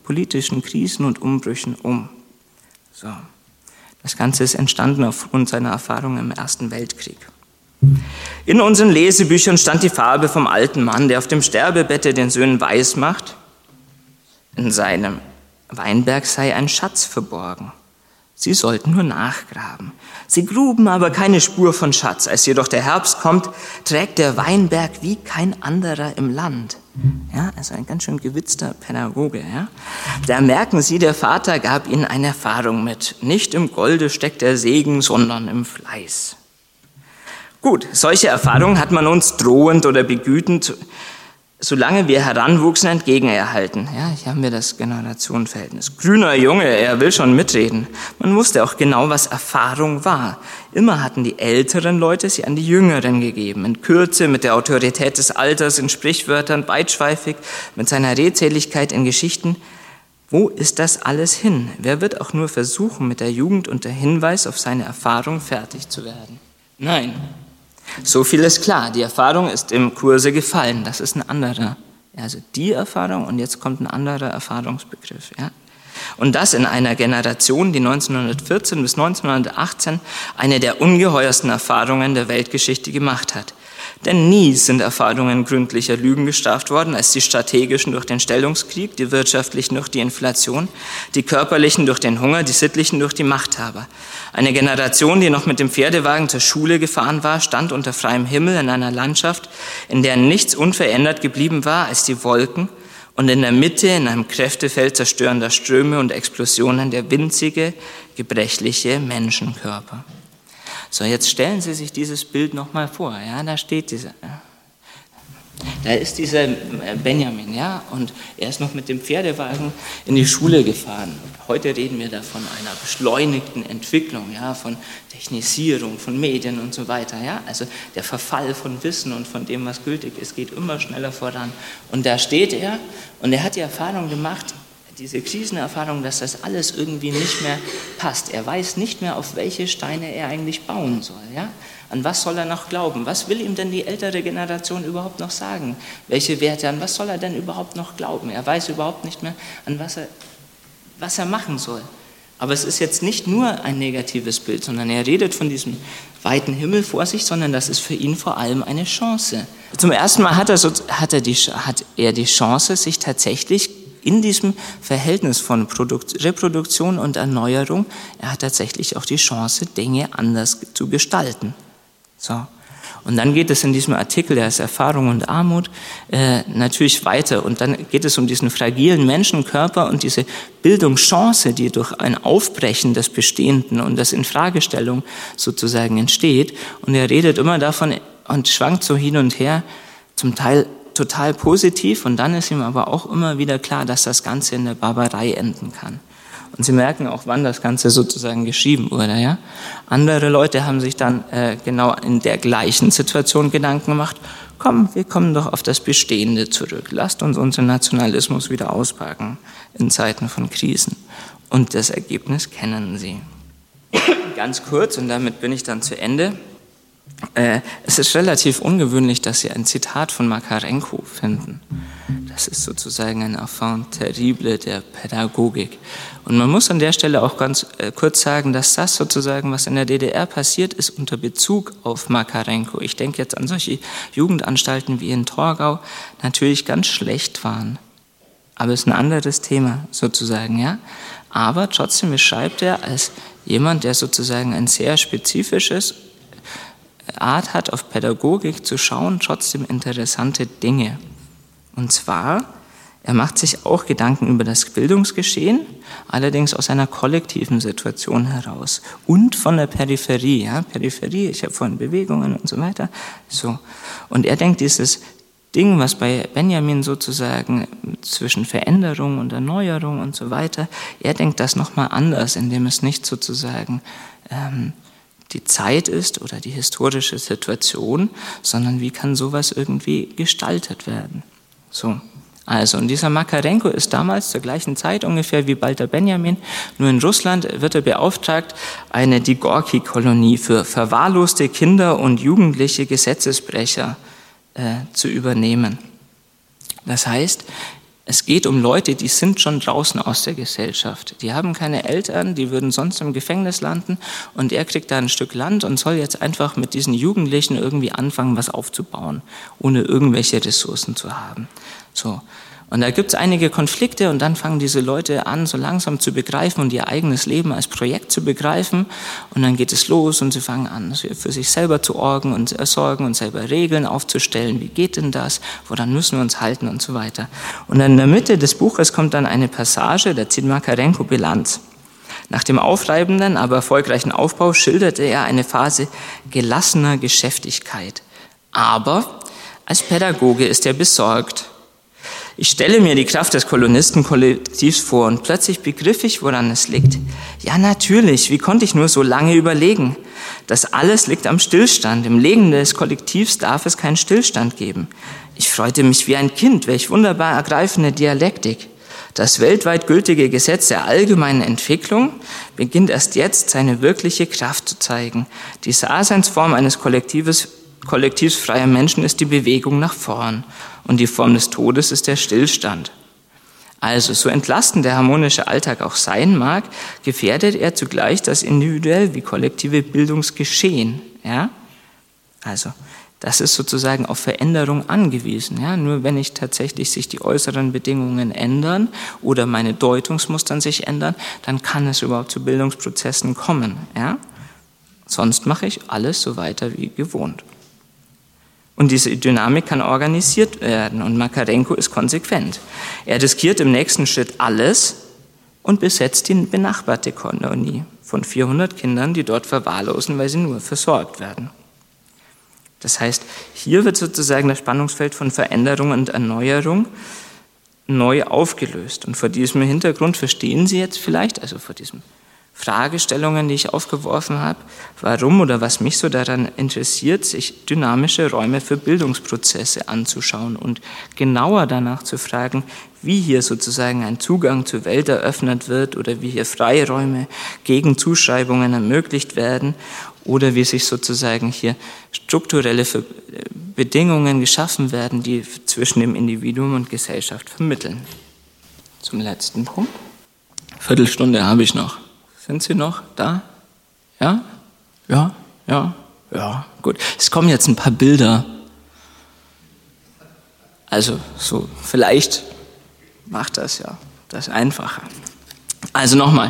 politischen Krisen und Umbrüchen um. So. Das Ganze ist entstanden aufgrund seiner Erfahrungen im Ersten Weltkrieg. In unseren Lesebüchern stand die Farbe vom alten Mann, der auf dem Sterbebette den Söhnen weismacht, in seinem Weinberg sei ein Schatz verborgen. Sie sollten nur nachgraben. Sie gruben aber keine Spur von Schatz. Als jedoch der Herbst kommt, trägt der Weinberg wie kein anderer im Land. Ja, also ein ganz schön gewitzter Pädagoge. Ja. Da merken Sie, der Vater gab ihnen eine Erfahrung mit. Nicht im Golde steckt der Segen, sondern im Fleiß. Gut, solche Erfahrungen hat man uns drohend oder begütend, solange wir heranwuchsen, entgegenerhalten. Ja, hier haben wir das Generationenverhältnis. Grüner Junge, er will schon mitreden. Man wusste auch genau, was Erfahrung war. Immer hatten die älteren Leute sie an die Jüngeren gegeben. In Kürze, mit der Autorität des Alters, in Sprichwörtern, beidschweifig, mit seiner Redseligkeit in Geschichten. Wo ist das alles hin? Wer wird auch nur versuchen, mit der Jugend unter Hinweis auf seine Erfahrung fertig zu werden? Nein. So viel ist klar, die Erfahrung ist im Kurse gefallen, das ist ein anderer, also die Erfahrung und jetzt kommt ein anderer Erfahrungsbegriff. Ja? Und das in einer Generation, die neunzehnhundertvierzehn bis neunzehnhundertachtzehn eine der ungeheuersten Erfahrungen der Weltgeschichte gemacht hat. Denn nie sind Erfahrungen gründlicher Lügen gestraft worden als die strategischen durch den Stellungskrieg, die wirtschaftlichen durch die Inflation, die körperlichen durch den Hunger, die sittlichen durch die Machthaber. Eine Generation, die noch mit dem Pferdewagen zur Schule gefahren war, stand unter freiem Himmel in einer Landschaft, in der nichts unverändert geblieben war als die Wolken und in der Mitte in einem Kräftefeld zerstörender Ströme und Explosionen der winzige, gebrechliche Menschenkörper. So, jetzt stellen Sie sich dieses Bild nochmal vor. Ja, da steht dieser, da ist dieser Benjamin, ja, und er ist noch mit dem Pferdewagen in die Schule gefahren. Heute reden wir da von einer beschleunigten Entwicklung, ja, von Technisierung, von Medien und so weiter. Ja, also der Verfall von Wissen und von dem, was gültig ist, geht immer schneller voran. Und da steht er und er hat die Erfahrung gemacht, diese Krisenerfahrung, dass das alles irgendwie nicht mehr passt. Er weiß nicht mehr, auf welche Steine er eigentlich bauen soll. Ja? An was soll er noch glauben? Was will ihm denn die ältere Generation überhaupt noch sagen? Welche Werte, an was soll er denn überhaupt noch glauben? Er weiß überhaupt nicht mehr, an was er, was er machen soll. Aber es ist jetzt nicht nur ein negatives Bild, sondern er redet von diesem weiten Himmel vor sich, sondern das ist für ihn vor allem eine Chance. Zum ersten Mal hat er, so, hat er, die, hat er die Chance, sich tatsächlich in diesem Verhältnis von Produkt, Reproduktion und Erneuerung, er hat tatsächlich auch die Chance, Dinge anders zu gestalten. So. Und dann geht es in diesem Artikel, der ist Erfahrung und Armut, äh, natürlich weiter. Und dann geht es um diesen fragilen Menschenkörper und diese Bildungschance, die durch ein Aufbrechen des Bestehenden und das Infragestellung sozusagen entsteht. Und er redet immer davon und schwankt so hin und her, zum Teil total positiv, und dann ist ihm aber auch immer wieder klar, dass das Ganze in der Barbarei enden kann. Und Sie merken auch, wann das Ganze sozusagen geschrieben wurde. Ja? Andere Leute haben sich dann äh, genau in der gleichen Situation Gedanken gemacht, komm, wir kommen doch auf das Bestehende zurück, lasst uns unseren Nationalismus wieder auspacken in Zeiten von Krisen. Und das Ergebnis kennen Sie. Ganz kurz, und damit bin ich dann zu Ende. Äh, es ist relativ ungewöhnlich, dass Sie ein Zitat von Makarenko finden. Das ist sozusagen ein Enfant terrible der Pädagogik. Und man muss an der Stelle auch ganz äh, kurz sagen, dass das sozusagen, was in der D D R passiert ist, unter Bezug auf Makarenko, ich denke jetzt an solche Jugendanstalten wie in Torgau, natürlich ganz schlecht waren. Aber es ist ein anderes Thema sozusagen, ja. Aber trotzdem beschreibt er als jemand, der sozusagen ein sehr spezifisches Art hat, auf Pädagogik zu schauen, trotzdem interessante Dinge. Und zwar, er macht sich auch Gedanken über das Bildungsgeschehen, allerdings aus einer kollektiven Situation heraus und von der Peripherie. Ja? Peripherie, ich habe vorhin Bewegungen und so weiter. So. Und er denkt, dieses Ding, was bei Benjamin sozusagen zwischen Veränderung und Erneuerung und so weiter, er denkt das nochmal anders, indem es nicht sozusagen ähm, die Zeit ist oder die historische Situation, sondern wie kann sowas irgendwie gestaltet werden. So, also, und dieser Makarenko ist damals zur gleichen Zeit ungefähr wie Walter Benjamin, nur in Russland wird er beauftragt, eine die Gorki-Kolonie für verwahrloste Kinder und jugendliche Gesetzesbrecher äh, zu übernehmen. Das heißt, Es geht um Leute, die sind schon draußen aus der Gesellschaft. Die haben keine Eltern, die würden sonst im Gefängnis landen und er kriegt da ein Stück Land und soll jetzt einfach mit diesen Jugendlichen irgendwie anfangen, was aufzubauen, ohne irgendwelche Ressourcen zu haben. So. Und da gibt es einige Konflikte und dann fangen diese Leute an, so langsam zu begreifen und ihr eigenes Leben als Projekt zu begreifen. Und dann geht es los und sie fangen an, für sich selber zu orgen und sorgen und selber Regeln aufzustellen. Wie geht denn das? Woran müssen wir uns halten und so weiter. Und in der Mitte des Buches kommt dann eine Passage, da zieht Makarenko Bilanz. Nach dem aufreibenden, aber erfolgreichen Aufbau schilderte er eine Phase gelassener Geschäftigkeit. Aber als Pädagoge ist er besorgt. Ich stelle mir die Kraft des Kolonistenkollektivs vor und plötzlich begriff ich, woran es liegt. Ja, natürlich, wie konnte ich nur so lange überlegen? Das alles liegt am Stillstand. Im Leben des Kollektivs darf es keinen Stillstand geben. Ich freute mich wie ein Kind, welch wunderbar ergreifende Dialektik. Das weltweit gültige Gesetz der allgemeinen Entwicklung beginnt erst jetzt seine wirkliche Kraft zu zeigen. Die Daseinsform eines Kollektives Kollektivs freier Menschen ist die Bewegung nach vorn und die Form des Todes ist der Stillstand. Also, so entlastend der harmonische Alltag auch sein mag, gefährdet er zugleich das individuell wie kollektive Bildungsgeschehen. Ja? Also, das ist sozusagen auf Veränderung angewiesen. Ja? Nur wenn ich tatsächlich sich die äußeren Bedingungen ändern oder meine Deutungsmustern sich ändern, dann kann es überhaupt zu Bildungsprozessen kommen. Ja? Sonst mache ich alles so weiter wie gewohnt. Und diese Dynamik kann organisiert werden und Makarenko ist konsequent. Er riskiert im nächsten Schritt alles und besetzt die benachbarte Kolonie von vierhundert Kindern, die dort verwahrlosen, weil sie nur versorgt werden. Das heißt, hier wird sozusagen das Spannungsfeld von Veränderung und Erneuerung neu aufgelöst. Und vor diesem Hintergrund verstehen Sie jetzt vielleicht, also vor diesen Fragestellungen, die ich aufgeworfen habe, warum oder was mich so daran interessiert, sich dynamische Räume für Bildungsprozesse anzuschauen und genauer danach zu fragen, wie hier sozusagen ein Zugang zur Welt eröffnet wird oder wie hier Freiräume gegen Zuschreibungen ermöglicht werden oder wie sich sozusagen hier strukturelle Bedingungen geschaffen werden, die zwischen dem Individuum und Gesellschaft vermitteln. Zum letzten Punkt. Viertelstunde habe ich noch. Sind Sie noch da? Ja? Ja? Ja? Ja, gut. Es kommen jetzt ein paar Bilder. Also, so, vielleicht macht das ja das einfacher. Also nochmal.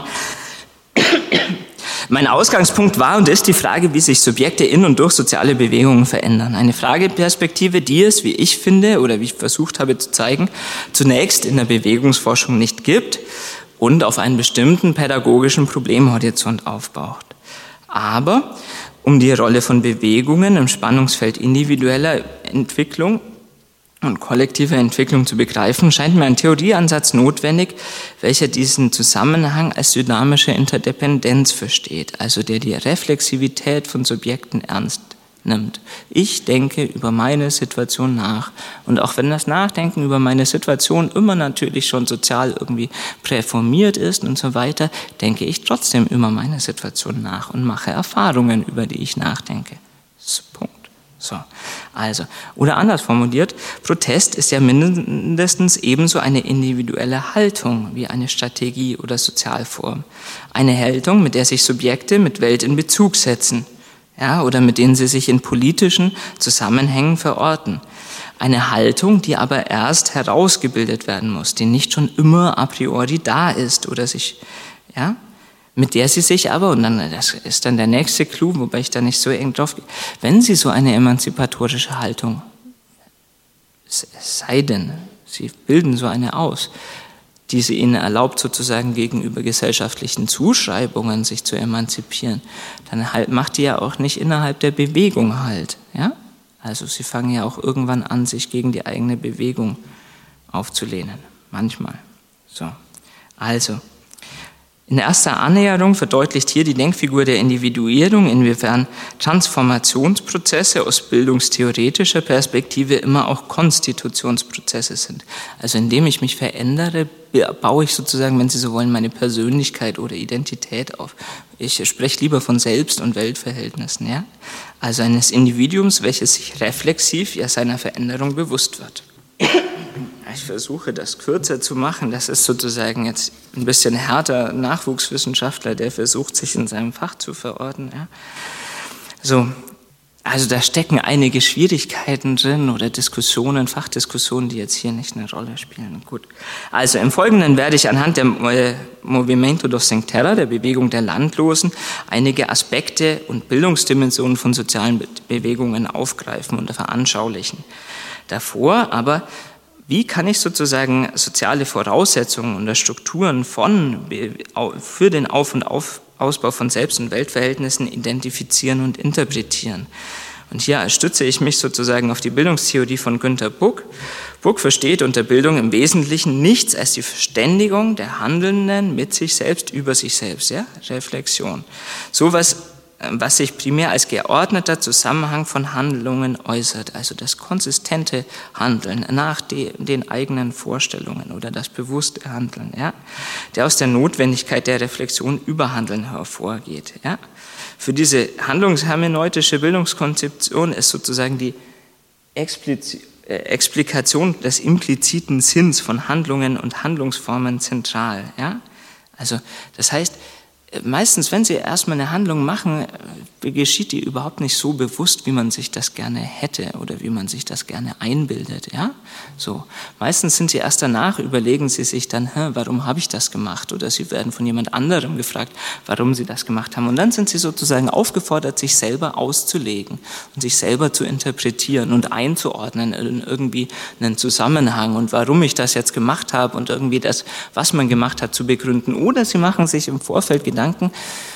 Mein Ausgangspunkt war und ist die Frage, wie sich Subjekte in und durch soziale Bewegungen verändern. Eine Frageperspektive, die es, wie ich finde, oder wie ich versucht habe zu zeigen, zunächst in der Bewegungsforschung nicht gibt, und auf einen bestimmten pädagogischen Problemhorizont aufbaut. Aber um die Rolle von Bewegungen im Spannungsfeld individueller Entwicklung und kollektiver Entwicklung zu begreifen, scheint mir ein Theorieansatz notwendig, welcher diesen Zusammenhang als dynamische Interdependenz versteht, also der die Reflexivität von Subjekten ernst nimmt. Ich denke über meine Situation nach. Und auch wenn das Nachdenken über meine Situation immer natürlich schon sozial irgendwie präformiert ist und so weiter, denke ich trotzdem über meine Situation nach und mache Erfahrungen, über die ich nachdenke. Das ist Punkt. So, also, oder anders formuliert, Protest ist ja mindestens ebenso eine individuelle Haltung wie eine Strategie oder Sozialform. Eine Haltung, mit der sich Subjekte mit Welt in Bezug setzen. Ja, oder mit denen sie sich in politischen Zusammenhängen verorten. Eine Haltung, die aber erst herausgebildet werden muss, die nicht schon immer a priori da ist oder sich, ja, mit der sie sich aber, und dann, das ist dann der nächste Clou, wobei ich da nicht so eng drauf gehe, wenn sie so eine emanzipatorische Haltung, es sei denn, sie bilden so eine aus, die sie ihnen erlaubt, sozusagen gegenüber gesellschaftlichen Zuschreibungen sich zu emanzipieren, dann halt macht die ja auch nicht innerhalb der Bewegung halt. Ja? Also sie fangen ja auch irgendwann an, sich gegen die eigene Bewegung aufzulehnen. Manchmal. So. Also, in erster Annäherung verdeutlicht hier die Denkfigur der Individuierung, inwiefern Transformationsprozesse aus bildungstheoretischer Perspektive immer auch Konstitutionsprozesse sind. Also indem ich mich verändere, baue ich sozusagen, wenn Sie so wollen, meine Persönlichkeit oder Identität auf. Ich spreche lieber von Selbst- und Weltverhältnissen. Ja? Also eines Individuums, welches sich reflexiv ja seiner Veränderung bewusst wird. ich versuche das kürzer zu machen, das ist sozusagen jetzt ein bisschen härter Nachwuchswissenschaftler, der versucht, sich in seinem Fach zu verorten. Ja. So, also da stecken einige Schwierigkeiten drin oder Diskussionen, Fachdiskussionen, die jetzt hier nicht eine Rolle spielen. Gut. Also im Folgenden werde ich anhand der Movimento dos Sem Terra, der Bewegung der Landlosen, einige Aspekte und Bildungsdimensionen von sozialen Bewegungen aufgreifen und veranschaulichen. Davor aber, wie kann ich sozusagen soziale Voraussetzungen oder Strukturen von, für den Auf- und Auf Ausbau von Selbst- und Weltverhältnissen identifizieren und interpretieren. Und hier stütze ich mich sozusagen auf die Bildungstheorie von Günter Buck. Buck versteht unter Bildung im Wesentlichen nichts als die Verständigung der Handelnden mit sich selbst über sich selbst, ja? Reflexion. Sowas, was sich primär als geordneter Zusammenhang von Handlungen äußert, also das konsistente Handeln nach de, den eigenen Vorstellungen oder das bewusste Handeln, ja, der aus der Notwendigkeit der Reflexion über Handeln hervorgeht. Ja. Für diese handlungshermeneutische Bildungskonzeption ist sozusagen die Expliz- äh, Explikation des impliziten Sinns von Handlungen und Handlungsformen zentral. Ja. Also das heißt, meistens, wenn Sie erstmal eine Handlung machen, geschieht die überhaupt nicht so bewusst, wie man sich das gerne hätte oder wie man sich das gerne einbildet. Ja? So. Meistens sind Sie erst danach, überlegen Sie sich dann, Hä, warum habe ich das gemacht? Oder Sie werden von jemand anderem gefragt, warum Sie das gemacht haben. Und dann sind Sie sozusagen aufgefordert, sich selber auszulegen und sich selber zu interpretieren und einzuordnen in irgendwie einen Zusammenhang und warum ich das jetzt gemacht habe und irgendwie das, was man gemacht hat, zu begründen. Oder Sie machen sich im Vorfeld Gedanken,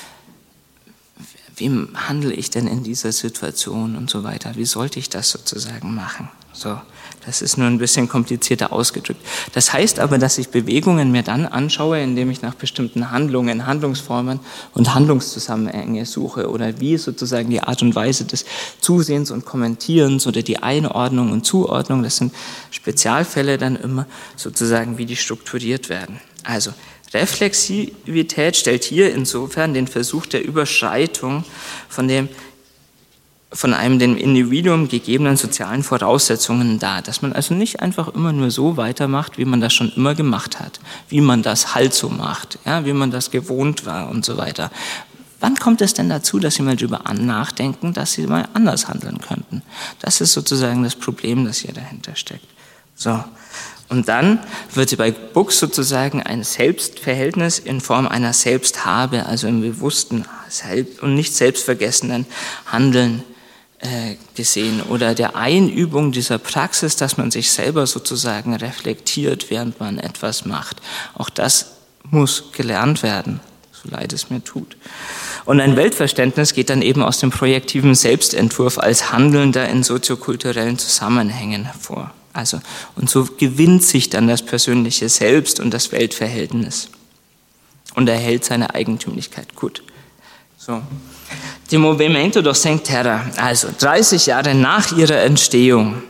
wie handle ich denn in dieser Situation und so weiter? Wie sollte ich das sozusagen machen? So, das ist nur ein bisschen komplizierter ausgedrückt. Das heißt aber, dass ich Bewegungen mir dann anschaue, indem ich nach bestimmten Handlungen, Handlungsformen und Handlungszusammenhänge suche oder wie sozusagen die Art und Weise des Zusehens und Kommentierens oder die Einordnung und Zuordnung, das sind Spezialfälle dann immer sozusagen, wie die strukturiert werden. Also, Reflexivität stellt hier insofern den Versuch der Überschreitung von dem von einem dem Individuum gegebenen sozialen Voraussetzungen dar, dass man also nicht einfach immer nur so weitermacht, wie man das schon immer gemacht hat, wie man das halt so macht, ja, wie man das gewohnt war und so weiter. Wann kommt es denn dazu, dass Sie mal darüber nachdenken, dass Sie mal anders handeln könnten? Das ist sozusagen das Problem, das hier dahinter steckt. So. Und dann wird bei Buck sozusagen ein Selbstverhältnis in Form einer Selbsthabe, also im bewussten und nicht selbstvergessenen Handeln äh, gesehen oder der Einübung dieser Praxis, dass man sich selber sozusagen reflektiert, während man etwas macht. Auch das muss gelernt werden, so leid es mir tut. Und ein Weltverständnis geht dann eben aus dem projektiven Selbstentwurf als Handelnder in soziokulturellen Zusammenhängen hervor. Also, und so gewinnt sich dann das persönliche Selbst und das Weltverhältnis und erhält seine Eigentümlichkeit. Gut. So. Die Movimento dos Sem Terra, also dreißig Jahre nach ihrer Entstehung,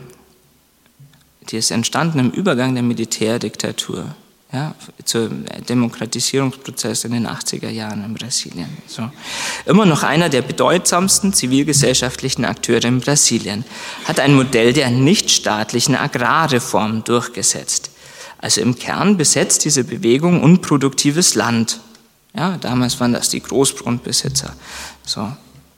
die ist entstanden im Übergang der Militärdiktatur, ja, zum Demokratisierungsprozess in den achtziger Jahren in Brasilien. So. Immer noch einer der bedeutsamsten zivilgesellschaftlichen Akteure in Brasilien, hat ein Modell der nichtstaatlichen Agrarreform durchgesetzt. Also im Kern besetzt diese Bewegung unproduktives Land. Ja, damals waren das die Großgrundbesitzer. So.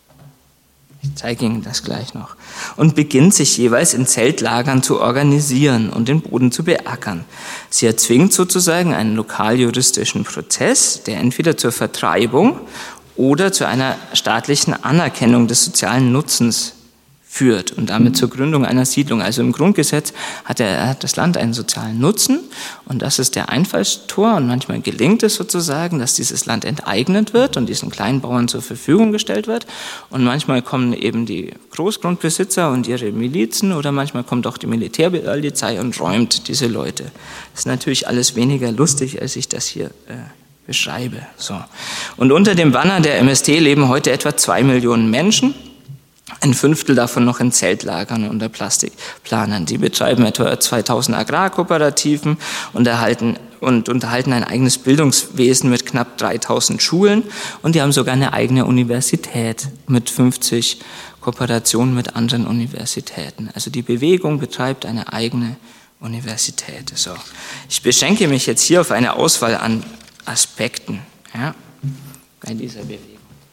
Ich zeige Ihnen das gleich noch. Und beginnt sich jeweils in Zeltlagern zu organisieren und den Boden zu beackern. Sie erzwingt sozusagen einen lokaljuristischen Prozess, der entweder zur Vertreibung oder zu einer staatlichen Anerkennung des sozialen Nutzens führt und damit zur Gründung einer Siedlung. Also im Grundgesetz hat, er, hat das Land einen sozialen Nutzen und das ist der Einfallstor und manchmal gelingt es sozusagen, dass dieses Land enteignet wird und diesen Kleinbauern zur Verfügung gestellt wird und manchmal kommen eben die Großgrundbesitzer und ihre Milizen oder manchmal kommt auch die Militärpolizei und räumt diese Leute. Das ist natürlich alles weniger lustig, als ich das hier äh, beschreibe. So. Und unter dem Banner der M S T leben heute etwa zwei Millionen Menschen. Ein Fünftel davon noch in Zeltlagern unter Plastikplanern. Die betreiben etwa zweitausend Agrarkooperativen und erhalten und unterhalten ein eigenes Bildungswesen mit knapp dreitausend Schulen und die haben sogar eine eigene Universität mit fünfzig Kooperationen mit anderen Universitäten. Also die Bewegung betreibt eine eigene Universität. So. Ich beschränke mich jetzt hier auf eine Auswahl an Aspekten, ja, bei dieser Bewegung.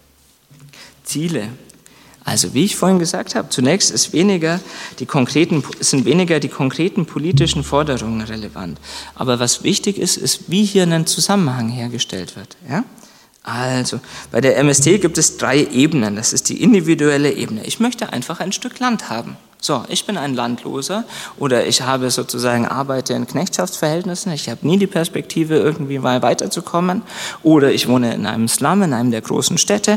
Ziele. Also wie ich vorhin gesagt habe, zunächst ist weniger die konkreten, sind weniger die konkreten politischen Forderungen relevant. Aber was wichtig ist, ist, wie hier ein Zusammenhang hergestellt wird. Ja? Also bei der M S T gibt es drei Ebenen. Das ist die individuelle Ebene. Ich möchte einfach ein Stück Land haben. So, ich bin ein Landloser oder ich habe sozusagen arbeite in Knechtschaftsverhältnissen. Ich habe nie die Perspektive, irgendwie mal weiterzukommen. Oder ich wohne in einem Slum, in einem der großen Städte,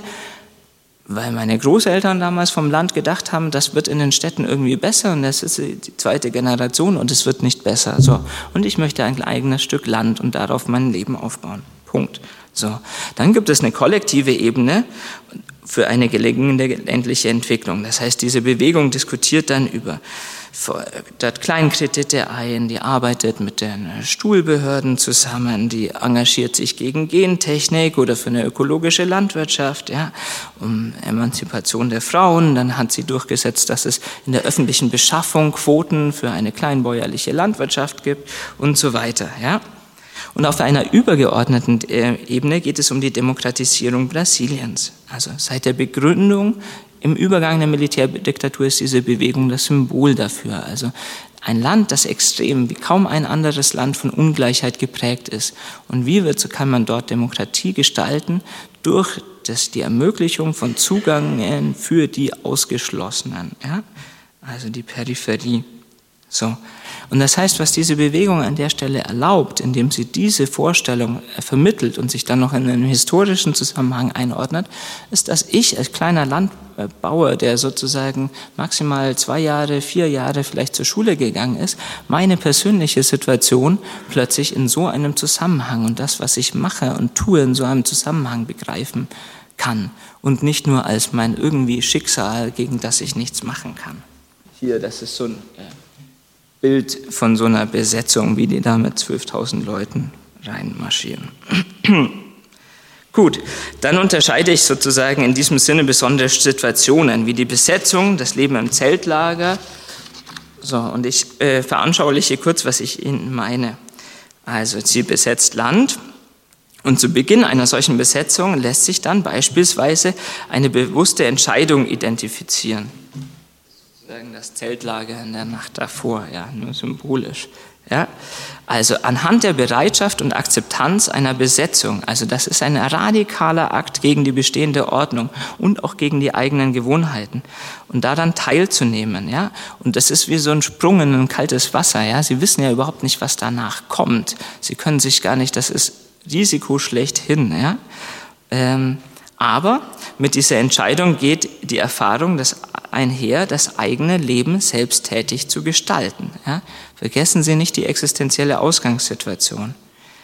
weil meine Großeltern damals vom Land gedacht haben, das wird in den Städten irgendwie besser und das ist die zweite Generation und es wird nicht besser. So. Und ich möchte ein eigenes Stück Land und darauf mein Leben aufbauen. Punkt. So. Dann gibt es eine kollektive Ebene für eine gelingende ländliche Entwicklung. Das heißt, diese Bewegung diskutiert dann über fordert Kleinkredite ein, die arbeitet mit den Stuhlbehörden zusammen, die engagiert sich gegen Gentechnik oder für eine ökologische Landwirtschaft, ja, um Emanzipation der Frauen. Dann hat sie durchgesetzt, dass es in der öffentlichen Beschaffung Quoten für eine kleinbäuerliche Landwirtschaft gibt und so weiter, ja. Und auf einer übergeordneten Ebene geht es um die Demokratisierung Brasiliens. Also seit der Begründung im Übergang der Militärdiktatur ist diese Bewegung das Symbol dafür. Also ein Land, das extrem wie kaum ein anderes Land von Ungleichheit geprägt ist. Und wie wird, so kann man dort Demokratie gestalten? Durch das, die Ermöglichung von Zugängen für die Ausgeschlossenen. Ja? Also die Peripherie. So. Und das heißt, was diese Bewegung an der Stelle erlaubt, indem sie diese Vorstellung vermittelt und sich dann noch in einen historischen Zusammenhang einordnet, ist, dass ich als kleiner Landbauer, der sozusagen maximal zwei Jahre, vier Jahre vielleicht zur Schule gegangen ist, meine persönliche Situation plötzlich in so einem Zusammenhang und das, was ich mache und tue, in so einem Zusammenhang begreifen kann und nicht nur als mein irgendwie Schicksal, gegen das ich nichts machen kann. Hier, das ist so ein Bild von so einer Besetzung, wie die da mit zwölftausend Leuten reinmarschieren. Gut, dann unterscheide ich sozusagen in diesem Sinne besondere Situationen, wie die Besetzung, das Leben im Zeltlager. So, und ich äh, veranschauliche kurz, was ich Ihnen meine. Also, sie besetzt Land. Und zu Beginn einer solchen Besetzung lässt sich dann beispielsweise eine bewusste Entscheidung identifizieren. Das Zeltlager in der Nacht davor, ja, nur symbolisch. Ja. Also anhand der Bereitschaft und Akzeptanz einer Besetzung, also das ist ein radikaler Akt gegen die bestehende Ordnung und auch gegen die eigenen Gewohnheiten und daran teilzunehmen, ja. Und das ist wie so ein Sprung in ein kaltes Wasser, ja. Sie wissen ja überhaupt nicht, was danach kommt. Sie können sich gar nicht, das ist Risiko schlechthin, ja. Ähm, aber mit dieser Entscheidung geht die Erfahrung des einher, das eigene Leben selbsttätig zu gestalten. Ja? Vergessen Sie nicht die existenzielle Ausgangssituation.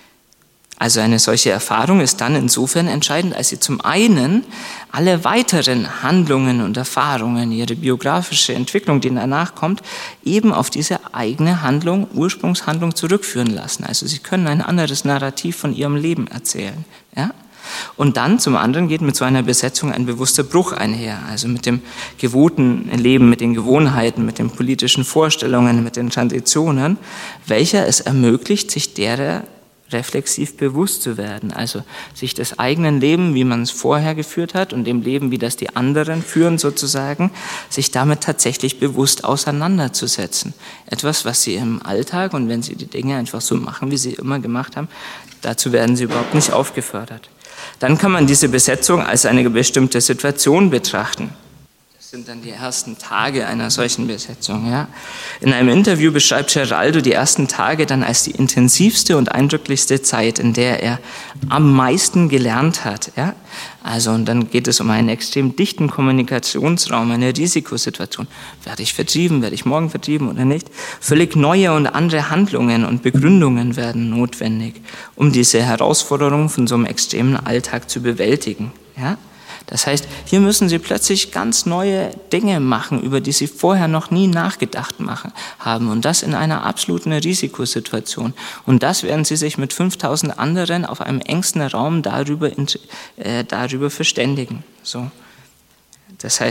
Also eine solche Erfahrung ist dann insofern entscheidend, als sie zum einen alle weiteren Handlungen und Erfahrungen, ihre biografische Entwicklung, die danach kommt, eben auf diese eigene Handlung, Ursprungshandlung zurückführen lassen. Also Sie können ein anderes Narrativ von Ihrem Leben erzählen. Ja? Und dann zum anderen geht mit so einer Besetzung ein bewusster Bruch einher, also mit dem gewohnten Leben, mit den Gewohnheiten, mit den politischen Vorstellungen, mit den Traditionen, welcher es ermöglicht, sich derer reflexiv bewusst zu werden, also sich des eigenen Lebens, wie man es vorher geführt hat und dem Leben, wie das die anderen führen sozusagen, sich damit tatsächlich bewusst auseinanderzusetzen. Etwas, was sie im Alltag und wenn sie die Dinge einfach so machen, wie sie immer gemacht haben, dazu werden sie überhaupt nicht aufgefordert. Dann kann man diese Besetzung als eine bestimmte Situation betrachten. Das sind dann die ersten Tage einer solchen Besetzung. Ja. In einem Interview beschreibt Geraldo die ersten Tage dann als die intensivste und eindrücklichste Zeit, in der er am meisten gelernt hat. Ja. Also und dann geht es um einen extrem dichten Kommunikationsraum, eine Risikosituation. Werde ich vertrieben, werde ich morgen vertrieben oder nicht? Völlig neue und andere Handlungen und Begründungen werden notwendig, um diese Herausforderung von so einem extremen Alltag zu bewältigen. Ja? Das heißt, hier müssen Sie plötzlich ganz neue Dinge machen, über die Sie vorher noch nie nachgedacht machen, haben. Und das in einer absoluten Risikosituation. Und das werden Sie sich mit fünftausend anderen auf einem engsten Raum darüber, äh, darüber verständigen. So. Das heißt,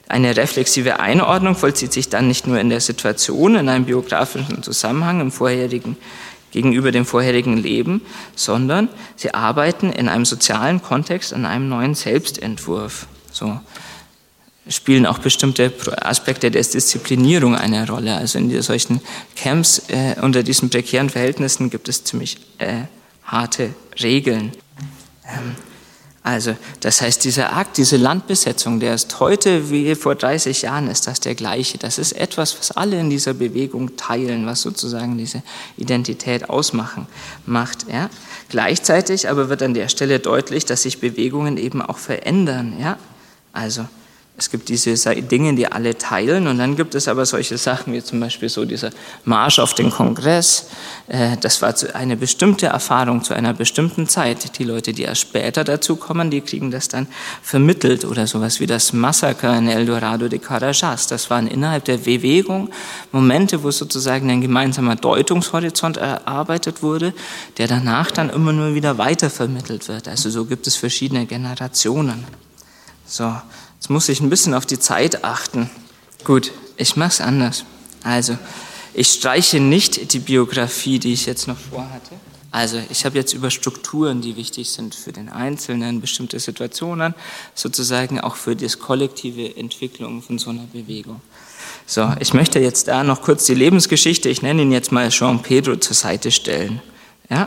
Eine reflexive Einordnung vollzieht sich dann nicht nur in der Situation, in einem biografischen Zusammenhang im vorherigen, gegenüber dem vorherigen Leben, sondern sie arbeiten in einem sozialen Kontext an einem neuen Selbstentwurf. So spielen auch bestimmte Aspekte der Disziplinierung eine Rolle. Also in solchen Camps äh, unter diesen prekären Verhältnissen gibt es ziemlich äh, harte Regeln. Ähm, Also, das heißt, dieser Akt, diese Landbesetzung, der ist heute wie vor dreißig Jahren, ist das der gleiche. Das ist etwas, was alle in dieser Bewegung teilen, was sozusagen diese Identität ausmachen macht. Ja? Gleichzeitig aber wird an der Stelle deutlich, dass sich Bewegungen eben auch verändern. Ja? Also, es gibt diese Dinge, die alle teilen, und dann gibt es aber solche Sachen wie zum Beispiel so dieser Marsch auf den Kongress. Das war eine bestimmte Erfahrung zu einer bestimmten Zeit. Die Leute, die erst später dazu kommen, die kriegen das dann vermittelt, oder sowas wie das Massaker in El Dorado de Carajás. Das waren innerhalb der Bewegung Momente, wo sozusagen ein gemeinsamer Deutungshorizont erarbeitet wurde, der danach dann immer nur wieder weitervermittelt wird. Also so gibt es verschiedene Generationen. So. Jetzt muss ich ein bisschen auf die Zeit achten. Gut, ich mache es anders. Also, ich streiche nicht die Biografie, die ich jetzt noch vorhatte. Also, ich habe jetzt über Strukturen, die wichtig sind für den Einzelnen, bestimmte Situationen, sozusagen auch für die kollektive Entwicklung von so einer Bewegung. So, ich möchte jetzt da noch kurz die Lebensgeschichte, ich nenne ihn jetzt mal João Pedro, zur Seite stellen. Ja?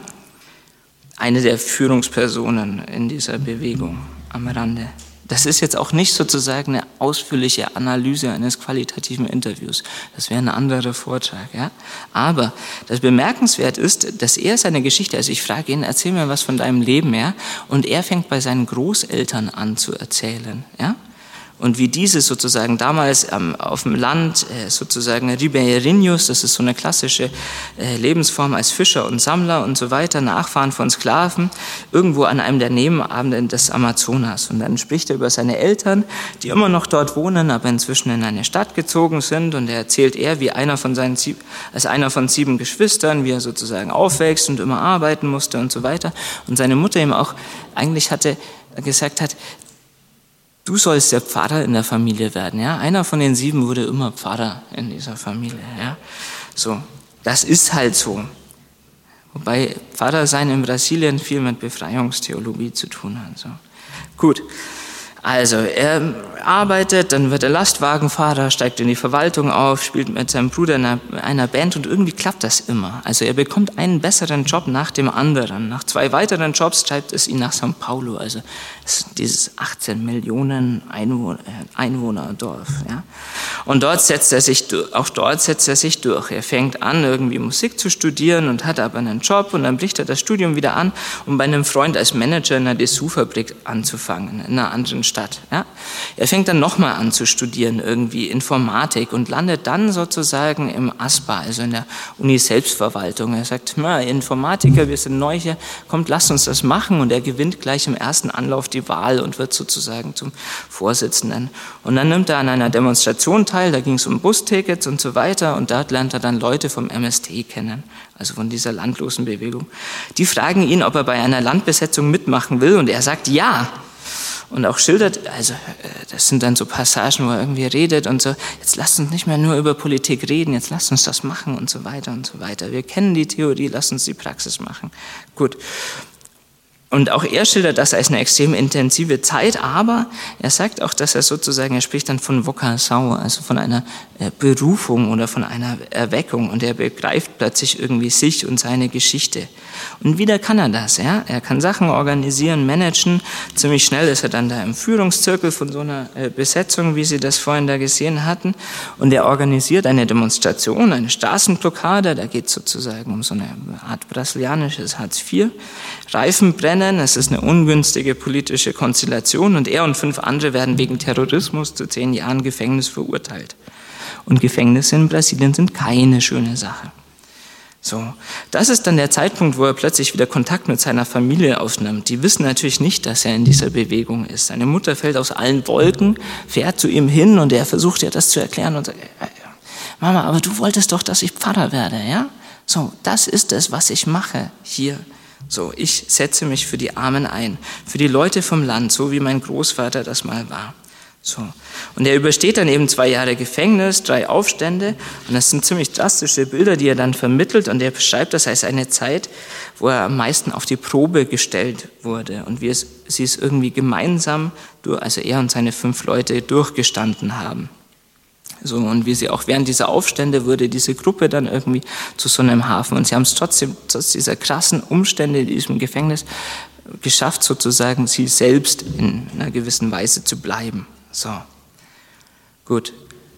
Eine der Führungspersonen in dieser Bewegung am Rande. Das ist jetzt auch nicht sozusagen eine ausführliche Analyse eines qualitativen Interviews. Das wäre ein anderer Vortrag, ja. Aber das bemerkenswert ist, dass er seine Geschichte, also ich frage ihn, erzähl mir was von deinem Leben, ja. Und er fängt bei seinen Großeltern an zu erzählen, ja. Und wie diese sozusagen damals ähm, auf dem Land äh, sozusagen Ribeirinhos, das ist so eine klassische äh, Lebensform als Fischer und Sammler und so weiter, Nachfahren von Sklaven, irgendwo an einem der Nebenabende des Amazonas. Und dann spricht er über seine Eltern, die immer noch dort wohnen, aber inzwischen in eine Stadt gezogen sind. Und er erzählt er, wie einer von seinen sieb- als einer von sieben Geschwistern, wie er sozusagen aufwächst und immer arbeiten musste und so weiter. Und seine Mutter ihm auch eigentlich hatte gesagt hat, du sollst der Pfarrer in der Familie werden, ja. Einer von den sieben wurde immer Pfarrer in dieser Familie, ja. So, das ist halt so. Wobei Pfarrer sein in Brasilien viel mit Befreiungstheologie zu tun hat, so. Gut. Also, er arbeitet, dann wird er Lastwagenfahrer, steigt in die Verwaltung auf, spielt mit seinem Bruder in einer, einer Band und irgendwie klappt das immer. Also er bekommt einen besseren Job nach dem anderen. Nach zwei weiteren Jobs treibt es ihn nach São Paulo, also dieses achtzehn Millionen Einwohner, Einwohnerdorf. Ja. Und dort setzt er sich, auch dort setzt er sich durch. Er fängt an, irgendwie Musik zu studieren und hat aber einen Job und dann bricht er das Studium wieder an, um bei einem Freund als Manager in einer Dessous-Fabrik anzufangen, in einer anderen Stadt. Ja. Er fängt dann nochmal an zu studieren, irgendwie Informatik, und landet dann sozusagen im A S P A, also in der Uni-Selbstverwaltung. Er sagt, na, Informatiker, wir sind neu hier, kommt, lasst uns das machen, und er gewinnt gleich im ersten Anlauf die Wahl und wird sozusagen zum Vorsitzenden. Und dann nimmt er an einer Demonstration teil, da ging es um Bustickets und so weiter, und dort lernt er dann Leute vom M S T kennen, also von dieser landlosen Bewegung. Die fragen ihn, ob er bei einer Landbesetzung mitmachen will, und er sagt ja. Und auch schildert, also das sind dann so Passagen, wo er irgendwie redet und so, jetzt lasst uns nicht mehr nur über Politik reden, jetzt lasst uns das machen und so weiter und so weiter. Wir kennen die Theorie, lasst uns die Praxis machen. Gut. Und auch er schildert das als eine extrem intensive Zeit, aber er sagt auch, dass er sozusagen, er spricht dann von Vocação, also von einer Berufung oder von einer Erweckung, und er begreift plötzlich irgendwie sich und seine Geschichte. Und wieder kann er das, ja. Er kann Sachen organisieren, managen. Ziemlich schnell ist er dann da im Führungszirkel von so einer Besetzung, wie Sie das vorhin da gesehen hatten. Und er organisiert eine Demonstration, eine Straßenblockade. Da geht es sozusagen um so eine Art brasilianisches Hartz vier. Reifen brennen, es ist eine ungünstige politische Konstellation, und er und fünf andere werden wegen Terrorismus zu zehn Jahren Gefängnis verurteilt. Und Gefängnisse in Brasilien sind keine schöne Sache. So, das ist dann der Zeitpunkt, wo er plötzlich wieder Kontakt mit seiner Familie aufnimmt. Die wissen natürlich nicht, dass er in dieser Bewegung ist. Seine Mutter fällt aus allen Wolken, fährt zu ihm hin, und er versucht ihr das zu erklären und sagt, Mama, aber du wolltest doch, dass ich Pfarrer werde, ja? So, das ist es, was ich mache hier. So, ich setze mich für die Armen ein, für die Leute vom Land, so wie mein Großvater das mal war. So. Und er übersteht dann eben zwei Jahre Gefängnis, drei Aufstände. Und das sind ziemlich drastische Bilder, die er dann vermittelt. Und er beschreibt das als eine Zeit, wo er am meisten auf die Probe gestellt wurde. Und wie es, sie es irgendwie gemeinsam, durch, also er und seine fünf Leute, durchgestanden haben. So, und wie sie auch während dieser Aufstände wurde diese Gruppe dann irgendwie zu so einem Hafen. Und sie haben es trotzdem, trotz dieser krassen Umstände in diesem Gefängnis, geschafft, sozusagen sie selbst in einer gewissen Weise zu bleiben. So, gut.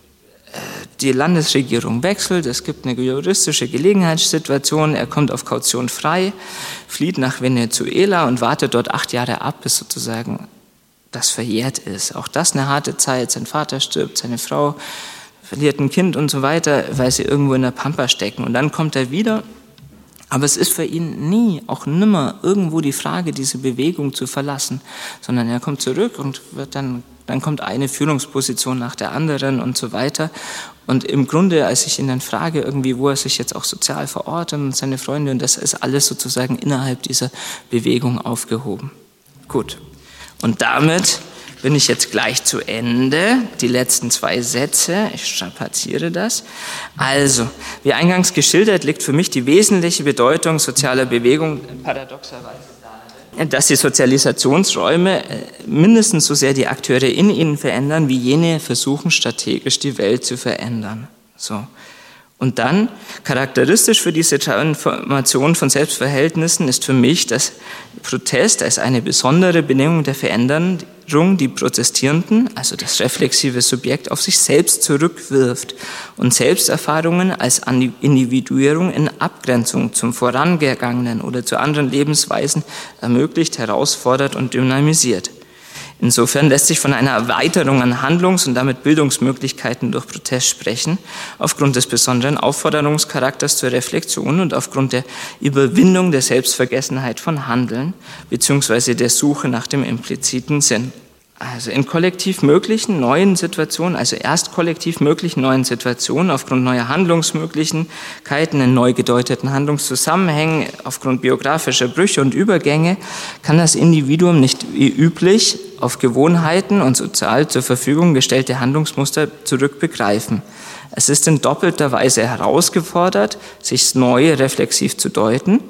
Die Landesregierung wechselt, es gibt eine juristische Gelegenheitssituation, er kommt auf Kaution frei, flieht nach Venezuela und wartet dort acht Jahre ab, bis sozusagen das verjährt ist. Auch das eine harte Zeit, sein Vater stirbt, seine Frau verliert ein Kind und so weiter, weil sie irgendwo in der Pampa stecken. Und dann kommt er wieder, aber es ist für ihn nie, auch nimmer, irgendwo die Frage, diese Bewegung zu verlassen, sondern er kommt zurück und wird dann Dann kommt eine Führungsposition nach der anderen und so weiter. Und im Grunde, als ich ihn dann frage, irgendwie, wo er sich jetzt auch sozial verortet und seine Freunde, und das ist alles sozusagen innerhalb dieser Bewegung aufgehoben. Gut. Und damit bin ich jetzt gleich zu Ende. Die letzten zwei Sätze, ich strapaziere das. Also, wie eingangs geschildert, liegt für mich die wesentliche Bedeutung sozialer Bewegung paradoxerweise, dass die Sozialisationsräume mindestens so sehr die Akteure in ihnen verändern, wie jene versuchen, strategisch die Welt zu verändern. So. Und dann, charakteristisch für diese Transformation von Selbstverhältnissen ist für mich, dass Protest als eine besondere Bedingung der Veränderung die Protestierenden, also das reflexive Subjekt, auf sich selbst zurückwirft und Selbsterfahrungen als Individuierung in Abgrenzung zum Vorangegangenen oder zu anderen Lebensweisen ermöglicht, herausfordert und dynamisiert. Insofern lässt sich von einer Erweiterung an Handlungs- und damit Bildungsmöglichkeiten durch Protest sprechen, aufgrund des besonderen Aufforderungscharakters zur Reflexion und aufgrund der Überwindung der Selbstvergessenheit von Handeln bzw. der Suche nach dem impliziten Sinn. Also in kollektiv möglichen neuen Situationen, also erst kollektiv möglichen neuen Situationen, aufgrund neuer Handlungsmöglichkeiten, in neu gedeuteten Handlungszusammenhängen, aufgrund biografischer Brüche und Übergänge, kann das Individuum nicht wie üblich auf Gewohnheiten und sozial zur Verfügung gestellte Handlungsmuster zurückbegreifen. Es ist in doppelter Weise herausgefordert, sich neu reflexiv zu deuten,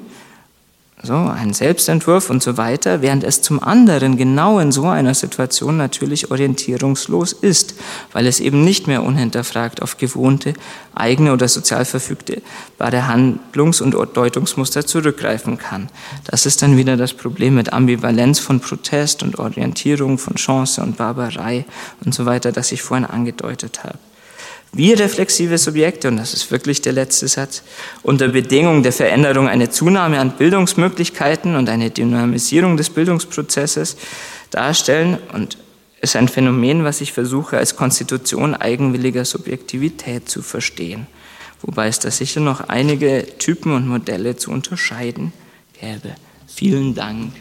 so ein Selbstentwurf und so weiter, während es zum anderen genau in so einer Situation natürlich orientierungslos ist, weil es eben nicht mehr unhinterfragt auf gewohnte, eigene oder sozial verfügbare Handlungs- und Deutungsmuster zurückgreifen kann. Das ist dann wieder das Problem mit Ambivalenz von Protest und Orientierung, von Chance und Barbarei und so weiter, das ich vorhin angedeutet habe. Wir reflexive Subjekte, und das ist wirklich der letzte Satz, unter Bedingung der Veränderung eine Zunahme an Bildungsmöglichkeiten und eine Dynamisierung des Bildungsprozesses darstellen und ist ein Phänomen, was ich versuche als Konstitution eigenwilliger Subjektivität zu verstehen. Wobei es da sicher noch einige Typen und Modelle zu unterscheiden gäbe. Vielen Dank.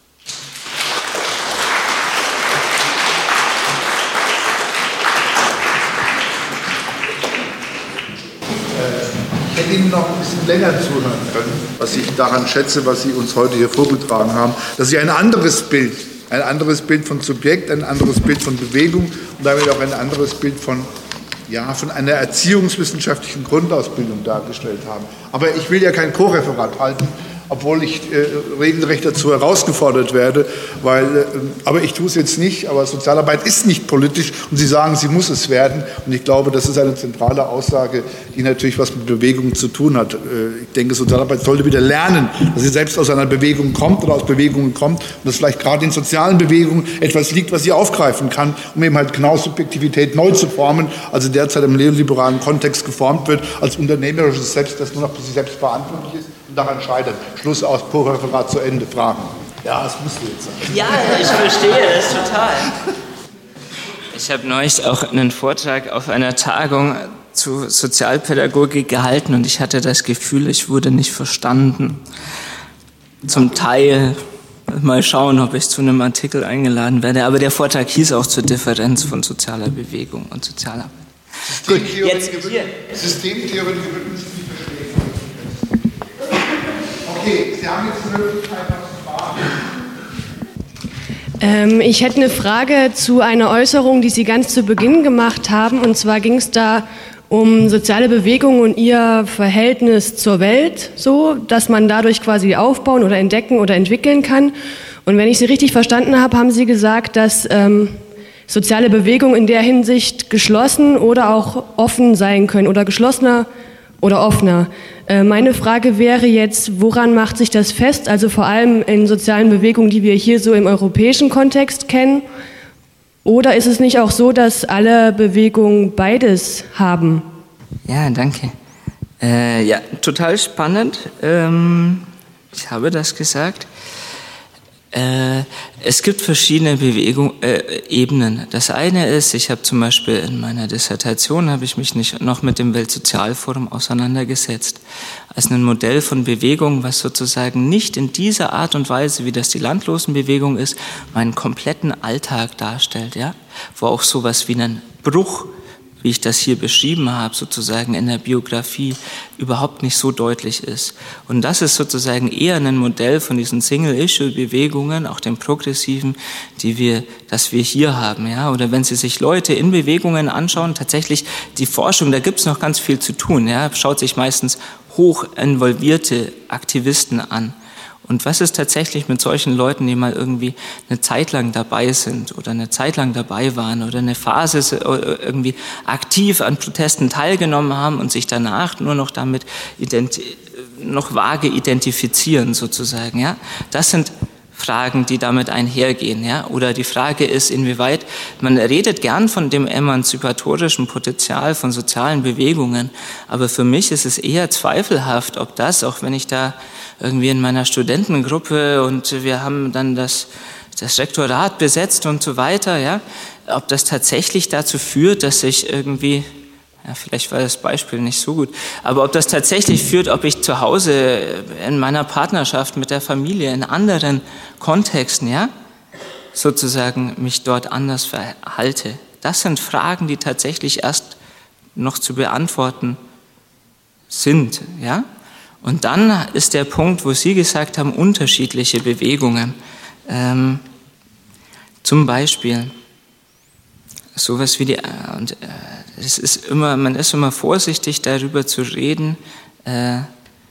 Ich hätte Ihnen noch ein bisschen länger zuhören können, was ich daran schätze, was Sie uns heute hier vorgetragen haben, dass Sie ein anderes Bild, ein anderes Bild von Subjekt, ein anderes Bild von Bewegung und damit auch ein anderes Bild von, ja, von einer erziehungswissenschaftlichen Grundausbildung dargestellt haben. Aber ich will ja kein Co-Referat halten, obwohl ich äh, regelrecht dazu herausgefordert werde, weil, äh, aber ich tue es jetzt nicht, aber Sozialarbeit ist nicht politisch und Sie sagen, sie muss es werden und ich glaube, das ist eine zentrale Aussage, die natürlich was mit Bewegung zu tun hat. Äh, ich denke, Sozialarbeit sollte wieder lernen, dass sie selbst aus einer Bewegung kommt oder aus Bewegungen kommt und dass vielleicht gerade in sozialen Bewegungen etwas liegt, was sie aufgreifen kann, um eben halt genau Subjektivität neu zu formen, also derzeit im neoliberalen Kontext geformt wird, als unternehmerisches Selbst, das nur noch für sich selbst verantwortlich ist. Daran scheitert. Schluss aus, Pro-Referat zu Ende. Fragen. Ja, das musst du jetzt sagen. Ja, ich verstehe das total. Ich habe neulich auch einen Vortrag auf einer Tagung zu Sozialpädagogik gehalten und ich hatte das Gefühl, ich wurde nicht verstanden. Zum Teil, mal schauen, ob ich zu einem Artikel eingeladen werde, aber der Vortrag hieß auch zur Differenz von sozialer Bewegung und Sozialarbeit. Gut, jetzt hier. Systemtheorie gewinnt nicht verstehen. Okay, Sie haben jetzt die Möglichkeit, was zu fragen. Ähm, ich hätte eine Frage zu einer Äußerung, die Sie ganz zu Beginn gemacht haben. Und zwar ging es da um soziale Bewegung und ihr Verhältnis zur Welt, so, dass man dadurch quasi aufbauen oder entdecken oder entwickeln kann. Und wenn ich Sie richtig verstanden habe, haben Sie gesagt, dass ähm, soziale Bewegungen in der Hinsicht geschlossen oder auch offen sein können oder geschlossener oder offener. Äh, meine Frage wäre jetzt, woran macht sich das fest? Also vor allem in sozialen Bewegungen, die wir hier so im europäischen Kontext kennen. Oder ist es nicht auch so, dass alle Bewegungen beides haben? Ja, danke. Äh, ja, total spannend. Ähm, ich habe das gesagt. Äh, es gibt verschiedene Bewegung, äh, Ebenen. Das eine ist, ich habe zum Beispiel in meiner Dissertation, habe ich mich nicht noch mit dem Weltsozialforum auseinandergesetzt, als ein Modell von Bewegung, was sozusagen nicht in dieser Art und Weise, wie das die Landlosenbewegung ist, meinen kompletten Alltag darstellt, ja, wo auch sowas wie ein Bruch, wie ich das hier beschrieben habe, sozusagen in der Biografie überhaupt nicht so deutlich ist. Und das ist sozusagen eher ein Modell von diesen Single-Issue-Bewegungen, auch den progressiven, die wir, das wir hier haben, ja. Oder wenn Sie sich Leute in Bewegungen anschauen, tatsächlich die Forschung, da gibt es noch ganz viel zu tun, ja. Schaut sich meistens hoch involvierte Aktivisten an. Und was ist tatsächlich mit solchen Leuten, die mal irgendwie eine Zeit lang dabei sind oder eine Zeit lang dabei waren oder eine Phase irgendwie aktiv an Protesten teilgenommen haben und sich danach nur noch damit identi- noch vage identifizieren sozusagen, ja? Das sind Fragen, die damit einhergehen, ja? Oder die Frage ist, inwieweit, man redet gern von dem emanzipatorischen Potenzial von sozialen Bewegungen, aber für mich ist es eher zweifelhaft, ob das, auch wenn ich da irgendwie in meiner Studentengruppe und wir haben dann das, das Rektorat besetzt und so weiter, ja, ob das tatsächlich dazu führt, dass ich irgendwie, ja, vielleicht war das Beispiel nicht so gut, aber ob das tatsächlich führt, ob ich zu Hause in meiner Partnerschaft mit der Familie in anderen Kontexten, ja, sozusagen mich dort anders verhalte. Das sind Fragen, die tatsächlich erst noch zu beantworten sind, ja. Und dann ist der Punkt, wo Sie gesagt haben, unterschiedliche Bewegungen. Ähm, zum Beispiel sowas wie die, und äh, es ist immer, man ist immer vorsichtig, darüber zu reden, äh,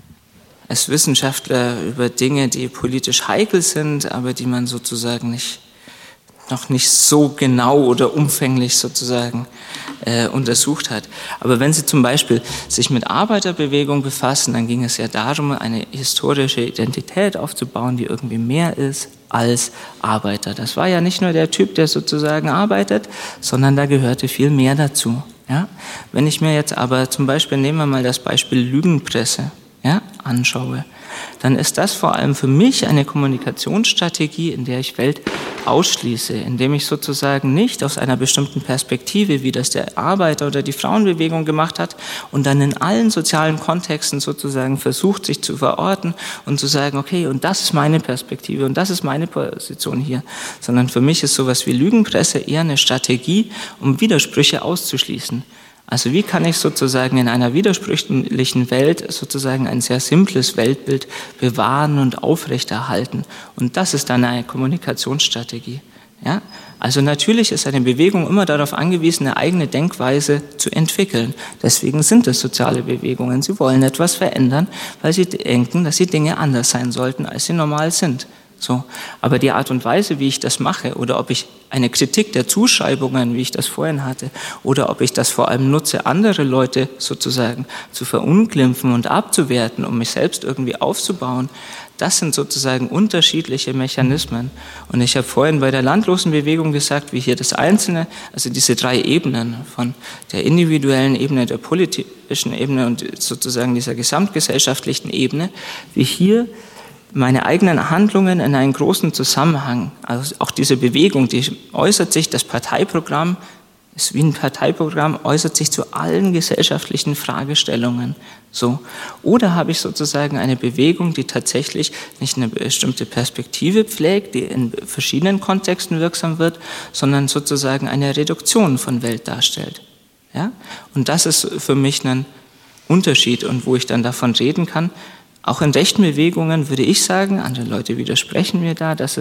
als Wissenschaftler über Dinge, die politisch heikel sind, aber die man sozusagen nicht, noch nicht so genau oder umfänglich sozusagen äh, untersucht hat. Aber wenn Sie zum Beispiel sich mit Arbeiterbewegung befassen, dann ging es ja darum, eine historische Identität aufzubauen, die irgendwie mehr ist als Arbeiter. Das war ja nicht nur der Typ, der sozusagen arbeitet, sondern da gehörte viel mehr dazu. Ja? Wenn ich mir jetzt aber zum Beispiel, nehmen wir mal das Beispiel Lügenpresse, ja, anschaue, dann ist das vor allem für mich eine Kommunikationsstrategie, in der ich Welt ausschließe, indem ich sozusagen nicht aus einer bestimmten Perspektive, wie das der Arbeiter oder die Frauenbewegung gemacht hat, und dann in allen sozialen Kontexten sozusagen versucht, sich zu verorten und zu sagen, okay, und das ist meine Perspektive und das ist meine Position hier, sondern für mich ist sowas wie Lügenpresse eher eine Strategie, um Widersprüche auszuschließen. Also wie kann ich sozusagen in einer widersprüchlichen Welt sozusagen ein sehr simples Weltbild bewahren und aufrechterhalten? Und das ist dann eine Kommunikationsstrategie. Ja? Also natürlich ist eine Bewegung immer darauf angewiesen, eine eigene Denkweise zu entwickeln. Deswegen sind es soziale Bewegungen. Sie wollen etwas verändern, weil sie denken, dass die Dinge anders sein sollten, als sie normal sind. So. Aber die Art und Weise, wie ich das mache, oder ob ich eine Kritik der Zuschreibungen, wie ich das vorhin hatte, oder ob ich das vor allem nutze, andere Leute sozusagen zu verunglimpfen und abzuwerten, um mich selbst irgendwie aufzubauen, das sind sozusagen unterschiedliche Mechanismen. Und ich habe vorhin bei der Landlosenbewegung gesagt, wie hier das Einzelne, also diese drei Ebenen von der individuellen Ebene, der politischen Ebene und sozusagen dieser gesamtgesellschaftlichen Ebene, wie hier meine eigenen Handlungen in einen großen Zusammenhang, also auch diese Bewegung, die äußert sich, das Parteiprogramm ist wie ein Parteiprogramm, äußert sich zu allen gesellschaftlichen Fragestellungen. So. Oder habe ich sozusagen eine Bewegung, die tatsächlich nicht eine bestimmte Perspektive pflegt, die in verschiedenen Kontexten wirksam wird, sondern sozusagen eine Reduktion von Welt darstellt. Ja? Und das ist für mich ein Unterschied und wo ich dann davon reden kann. Auch in rechten Bewegungen würde ich sagen, andere Leute widersprechen mir da, dass es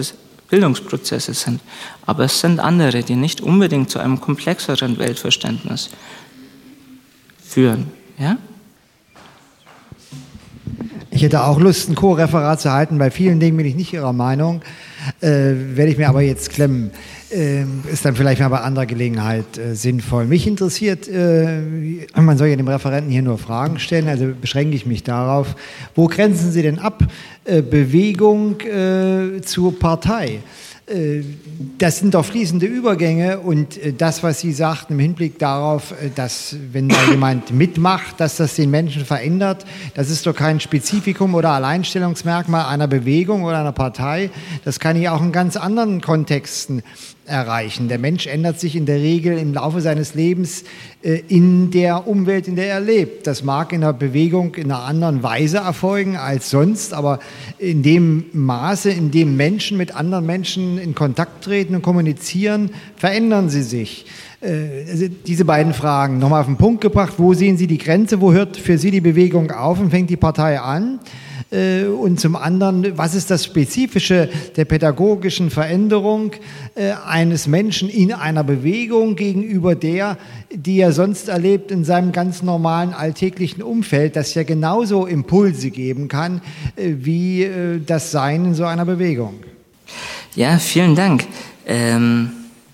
Bildungsprozesse sind. Aber es sind andere, die nicht unbedingt zu einem komplexeren Weltverständnis führen. Ja? Ich hätte auch Lust, ein Co-Referat zu halten. Bei vielen Dingen bin ich nicht Ihrer Meinung. Äh, werde ich mir aber jetzt klemmen. Äh, ist dann vielleicht mal bei anderer Gelegenheit äh, sinnvoll. Mich interessiert, äh, man soll ja dem Referenten hier nur Fragen stellen, also beschränke ich mich darauf. Wo grenzen Sie denn ab? Äh, Bewegung äh, zur Partei? Das sind doch fließende Übergänge und das, was Sie sagten im Hinblick darauf, dass, wenn da jemand mitmacht, dass das den Menschen verändert, das ist doch kein Spezifikum oder Alleinstellungsmerkmal einer Bewegung oder einer Partei. Das kann ich auch in ganz anderen Kontexten erreichen. Der Mensch ändert sich in der Regel im Laufe seines Lebens äh, in der Umwelt, in der er lebt. Das mag in der Bewegung in einer anderen Weise erfolgen als sonst, aber in dem Maße, in dem Menschen mit anderen Menschen in Kontakt treten und kommunizieren, verändern sie sich. Äh, also diese beiden Fragen nochmal auf den Punkt gebracht. Wo sehen Sie die Grenze? Wo hört für Sie die Bewegung auf und fängt die Partei an? Und zum anderen, was ist das Spezifische der pädagogischen Veränderung eines Menschen in einer Bewegung gegenüber der, die er sonst erlebt in seinem ganz normalen alltäglichen Umfeld, das ja genauso Impulse geben kann wie das Sein in so einer Bewegung? Ja, vielen Dank. Ähm,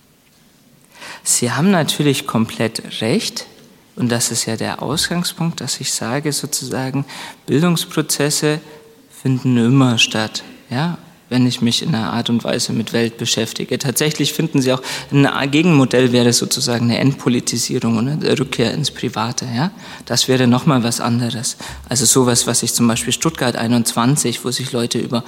Sie haben natürlich komplett recht. Und das ist ja der Ausgangspunkt, dass ich sage, sozusagen, Bildungsprozesse finden immer statt, ja, wenn ich mich in einer Art und Weise mit Welt beschäftige. Tatsächlich finden sie auch, ein Gegenmodell wäre sozusagen eine Entpolitisierung und eine Rückkehr ins Private, ja. Das wäre nochmal was anderes. Also sowas, was ich zum Beispiel Stuttgart einundzwanzig, wo sich Leute über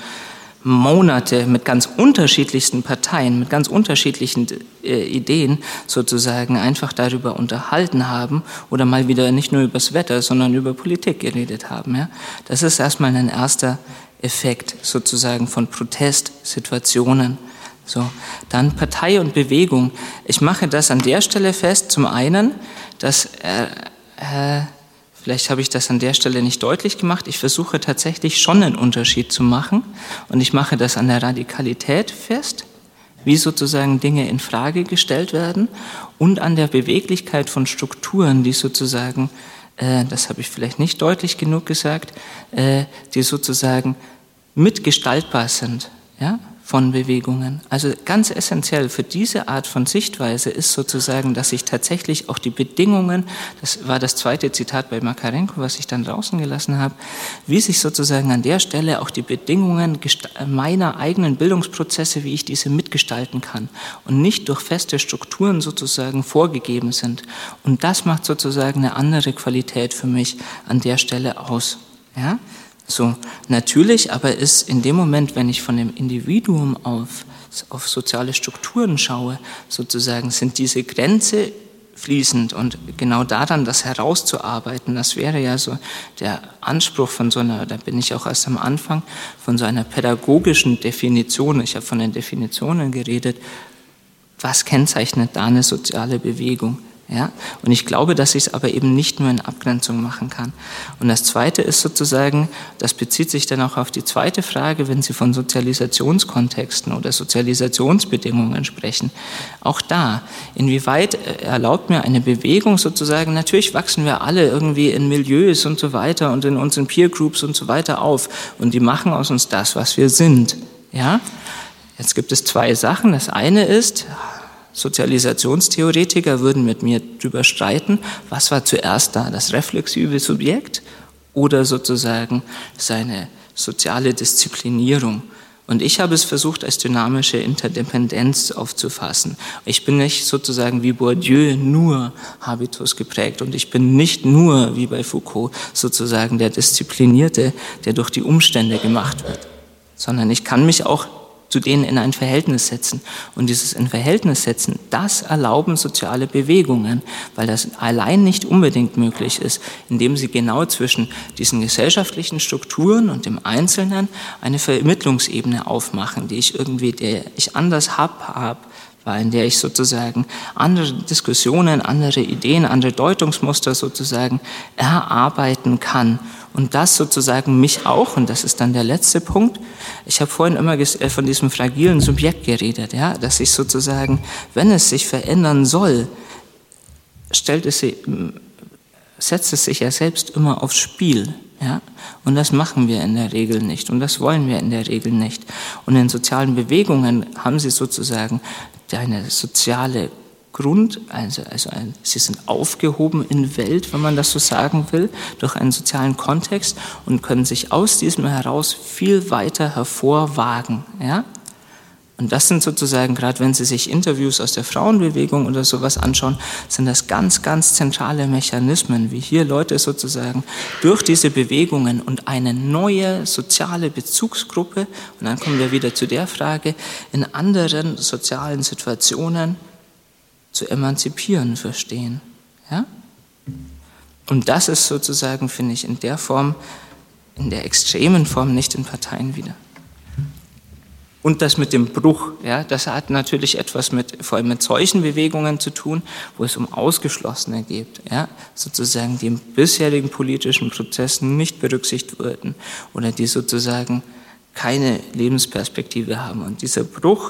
Monate mit ganz unterschiedlichsten Parteien, mit ganz unterschiedlichen äh, Ideen sozusagen einfach darüber unterhalten haben oder mal wieder nicht nur übers Wetter, sondern über Politik geredet haben. Ja? Das ist erstmal ein erster Effekt sozusagen von Protestsituationen. So, dann Partei und Bewegung. Ich mache das an der Stelle fest, zum einen, dass äh, äh, Vielleicht habe ich das an der Stelle nicht deutlich gemacht. Ich versuche tatsächlich schon einen Unterschied zu machen. Und ich mache das an der Radikalität fest, wie sozusagen Dinge in Frage gestellt werden, und an der Beweglichkeit von Strukturen, die sozusagen, äh, das habe ich vielleicht nicht deutlich genug gesagt, äh, die sozusagen mitgestaltbar sind, ja, von Bewegungen. Also ganz essentiell für diese Art von Sichtweise ist sozusagen, dass sich tatsächlich auch die Bedingungen, das war das zweite Zitat bei Makarenko, was ich dann draußen gelassen habe, wie sich sozusagen an der Stelle auch die Bedingungen meiner eigenen Bildungsprozesse, wie ich diese mitgestalten kann und nicht durch feste Strukturen sozusagen vorgegeben sind. Und das macht sozusagen eine andere Qualität für mich an der Stelle aus. Ja? So, natürlich aber ist in dem Moment, wenn ich von dem Individuum auf, auf soziale Strukturen schaue, sozusagen sind diese Grenze fließend und genau daran das herauszuarbeiten, das wäre ja so der Anspruch von so einer, da bin ich auch erst am Anfang, von so einer pädagogischen Definition, ich habe von den Definitionen geredet, was kennzeichnet da eine soziale Bewegung? Ja, und ich glaube, dass ich es aber eben nicht nur in Abgrenzung machen kann. Und das Zweite ist sozusagen, das bezieht sich dann auch auf die zweite Frage, wenn Sie von Sozialisationskontexten oder Sozialisationsbedingungen sprechen. Auch da, inwieweit erlaubt mir eine Bewegung sozusagen, natürlich wachsen wir alle irgendwie in Milieus und so weiter und in unseren Peer Groups und so weiter auf und die machen aus uns das, was wir sind. Ja, jetzt gibt es zwei Sachen. Das eine ist, Sozialisationstheoretiker würden mit mir drüber streiten, was war zuerst da, das reflexive Subjekt oder sozusagen seine soziale Disziplinierung. Und ich habe es versucht, als dynamische Interdependenz aufzufassen. Ich bin nicht sozusagen wie Bourdieu nur Habitus geprägt und ich bin nicht nur, wie bei Foucault, sozusagen der Disziplinierte, der durch die Umstände gemacht wird, sondern ich kann mich auch zu denen in ein Verhältnis setzen. Und dieses in Verhältnis setzen, das erlauben soziale Bewegungen, weil das allein nicht unbedingt möglich ist, indem sie genau zwischen diesen gesellschaftlichen Strukturen und dem Einzelnen eine Vermittlungsebene aufmachen, die ich irgendwie, der ich anders hab, hab, war, in der ich sozusagen andere Diskussionen, andere Ideen, andere Deutungsmuster sozusagen erarbeiten kann Und das sozusagen mich auch, und das ist dann der letzte Punkt, ich habe vorhin immer von diesem fragilen Subjekt geredet, ja, dass sich sozusagen, wenn es sich verändern soll, stellt es sich, setzt es sich ja selbst immer aufs Spiel. Ja? Und das machen wir in der Regel nicht und das wollen wir in der Regel nicht. Und in sozialen Bewegungen haben sie sozusagen eine soziale Grund, also, also ein, sie sind aufgehoben in Welt, wenn man das so sagen will, durch einen sozialen Kontext und können sich aus diesem heraus viel weiter hervorwagen. Ja? Und das sind sozusagen, gerade wenn Sie sich Interviews aus der Frauenbewegung oder sowas anschauen, sind das ganz, ganz zentrale Mechanismen, wie hier Leute sozusagen durch diese Bewegungen und eine neue soziale Bezugsgruppe, und dann kommen wir wieder zu der Frage, in anderen sozialen Situationen zu emanzipieren verstehen. Ja? Und das ist sozusagen, finde ich, in der Form, in der extremen Form nicht in Parteien wieder. Und das mit dem Bruch, ja, das hat natürlich etwas mit, vor allem mit solchen Bewegungen zu tun, wo es um Ausgeschlossene geht, ja, sozusagen die in bisherigen politischen Prozessen nicht berücksichtigt wurden oder die sozusagen keine Lebensperspektive haben. Und dieser Bruch,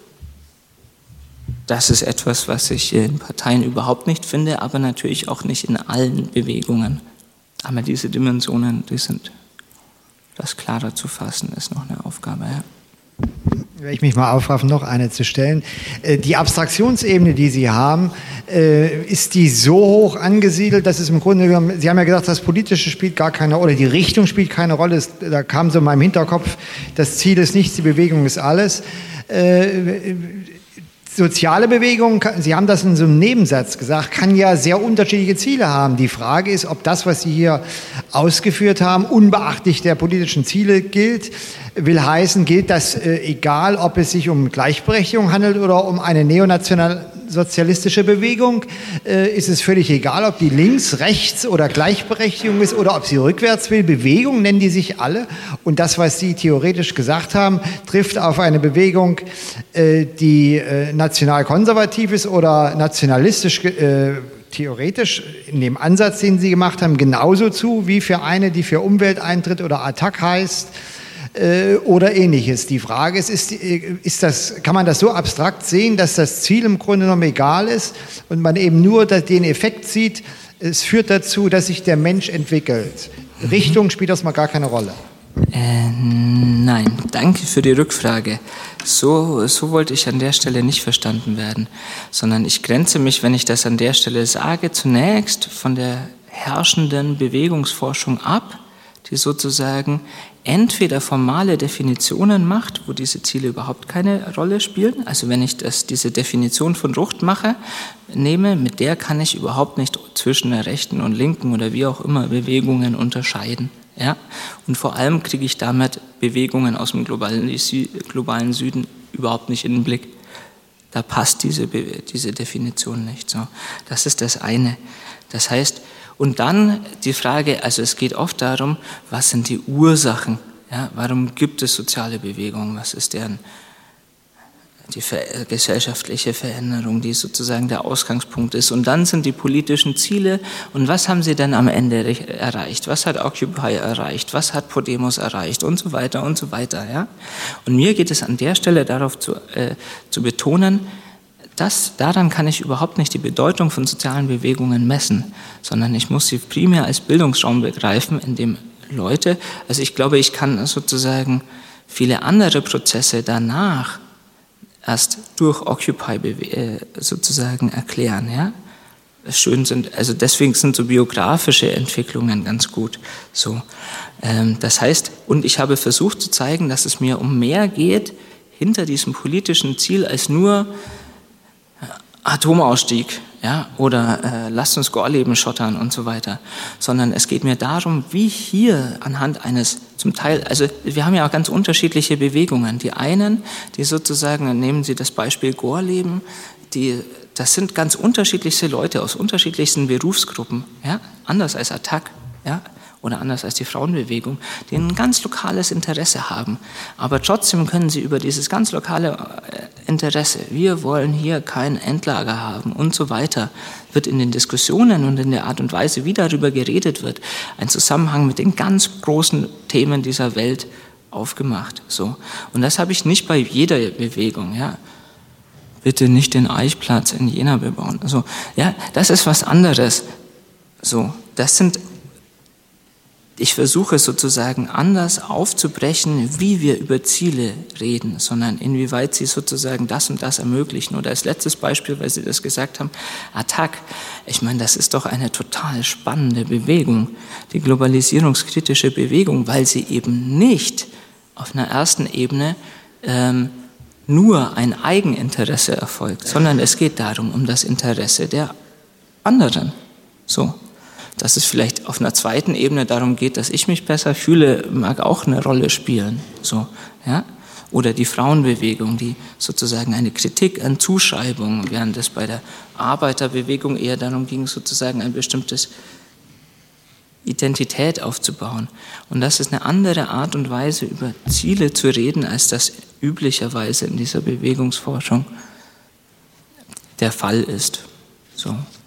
das ist etwas, was ich in Parteien überhaupt nicht finde, aber natürlich auch nicht in allen Bewegungen. Aber diese Dimensionen, die sind, das klarer zu fassen, ist noch eine Aufgabe, ja. Werde ich mich mal aufraffen, noch eine zu stellen. Die Abstraktionsebene, die Sie haben, ist die so hoch angesiedelt, dass es im Grunde genommen, Sie haben ja gesagt, das Politische spielt gar keine Rolle, die Richtung spielt keine Rolle. Da kam so in meinem Hinterkopf, das Ziel ist nichts, die Bewegung ist alles. Soziale Bewegung, Sie haben das in so einem Nebensatz gesagt, kann ja sehr unterschiedliche Ziele haben. Die Frage ist, ob das, was Sie hier ausgeführt haben, unbeachtlich der politischen Ziele gilt. Will heißen, gilt das äh, egal, ob es sich um Gleichberechtigung handelt oder um eine neonationalsozialistische Bewegung. Äh, ist es völlig egal, ob die links, rechts oder Gleichberechtigung ist oder ob sie rückwärts will. Bewegung nennen die sich alle. Und das, was Sie theoretisch gesagt haben, trifft auf eine Bewegung, äh, die äh, national-konservativ ist oder nationalistisch äh, theoretisch in dem Ansatz, den Sie gemacht haben, genauso zu wie für eine, die für Umwelt eintritt oder Attac heißt äh, oder ähnliches. Die Frage ist, ist, ist das, kann man das so abstrakt sehen, dass das Ziel im Grunde genommen egal ist und man eben nur den Effekt sieht, es führt dazu, dass sich der Mensch entwickelt. Richtung spielt das mal gar keine Rolle. Äh, nein, danke für die Rückfrage. So, so wollte ich an der Stelle nicht verstanden werden, sondern ich grenze mich, wenn ich das an der Stelle sage, zunächst von der herrschenden Bewegungsforschung ab, die sozusagen entweder formale Definitionen macht, wo diese Ziele überhaupt keine Rolle spielen. Also wenn ich das, diese Definition von Ruchtmacher nehme, mit der kann ich überhaupt nicht zwischen der rechten und linken oder wie auch immer Bewegungen unterscheiden. Ja? Und vor allem kriege ich damit Bewegungen aus dem globalen, globalen Süden überhaupt nicht in den Blick. Da passt diese, diese Definition nicht. So, das ist das eine. Das heißt, und dann die Frage, also es geht oft darum, was sind die Ursachen? Ja? Warum gibt es soziale Bewegungen? Was ist deren die ver- gesellschaftliche Veränderung, die sozusagen der Ausgangspunkt ist. Und dann sind die politischen Ziele. Und was haben sie denn am Ende re- erreicht? Was hat Occupy erreicht? Was hat Podemos erreicht? Und so weiter und so weiter. Ja? Und mir geht es an der Stelle darauf zu, äh, zu betonen, dass daran kann ich überhaupt nicht die Bedeutung von sozialen Bewegungen messen, sondern ich muss sie primär als Bildungsraum begreifen, in dem Leute, also ich glaube, ich kann sozusagen viele andere Prozesse danach erst durch Occupy sozusagen erklären, ja. Schön sind, also deswegen sind so biografische Entwicklungen ganz gut. So, ähm, das heißt, und ich habe versucht zu zeigen, dass es mir um mehr geht hinter diesem politischen Ziel als nur Atomausstieg, ja, oder äh, lasst uns Gorleben schottern und so weiter, sondern es geht mir darum, wie hier anhand eines zum Teil, also wir haben ja auch ganz unterschiedliche Bewegungen. Die einen, die sozusagen, nehmen Sie das Beispiel Gorleben, die, das sind ganz unterschiedlichste Leute aus unterschiedlichsten Berufsgruppen, ja, anders als Attac, ja, oder anders als die Frauenbewegung, die ein ganz lokales Interesse haben. Aber trotzdem können sie über dieses ganz lokale Interesse, wir wollen hier kein Endlager haben und so weiter, wird in den Diskussionen und in der Art und Weise, wie darüber geredet wird, ein Zusammenhang mit den ganz großen Themen dieser Welt aufgemacht. So. Und das habe ich nicht bei jeder Bewegung, ja. Bitte nicht den Eichplatz in Jena bebauen. Also, ja, das ist was anderes. So, das sind, ich versuche sozusagen anders aufzubrechen, wie wir über Ziele reden, sondern inwieweit sie sozusagen das und das ermöglichen. Oder als letztes Beispiel, weil Sie das gesagt haben, A T T A C. Ich meine, das ist doch eine total spannende Bewegung, die globalisierungskritische Bewegung, weil sie eben nicht auf einer ersten Ebene ähm, nur ein Eigeninteresse erfolgt, sondern es geht darum, um das Interesse der anderen. So. Dass es vielleicht auf einer zweiten Ebene darum geht, dass ich mich besser fühle, mag auch eine Rolle spielen. So, ja? Oder die Frauenbewegung, die sozusagen eine Kritik an Zuschreibungen, während es bei der Arbeiterbewegung eher darum ging, sozusagen ein bestimmtes Identität aufzubauen. Und das ist eine andere Art und Weise, über Ziele zu reden, als das üblicherweise in dieser Bewegungsforschung der Fall ist. So.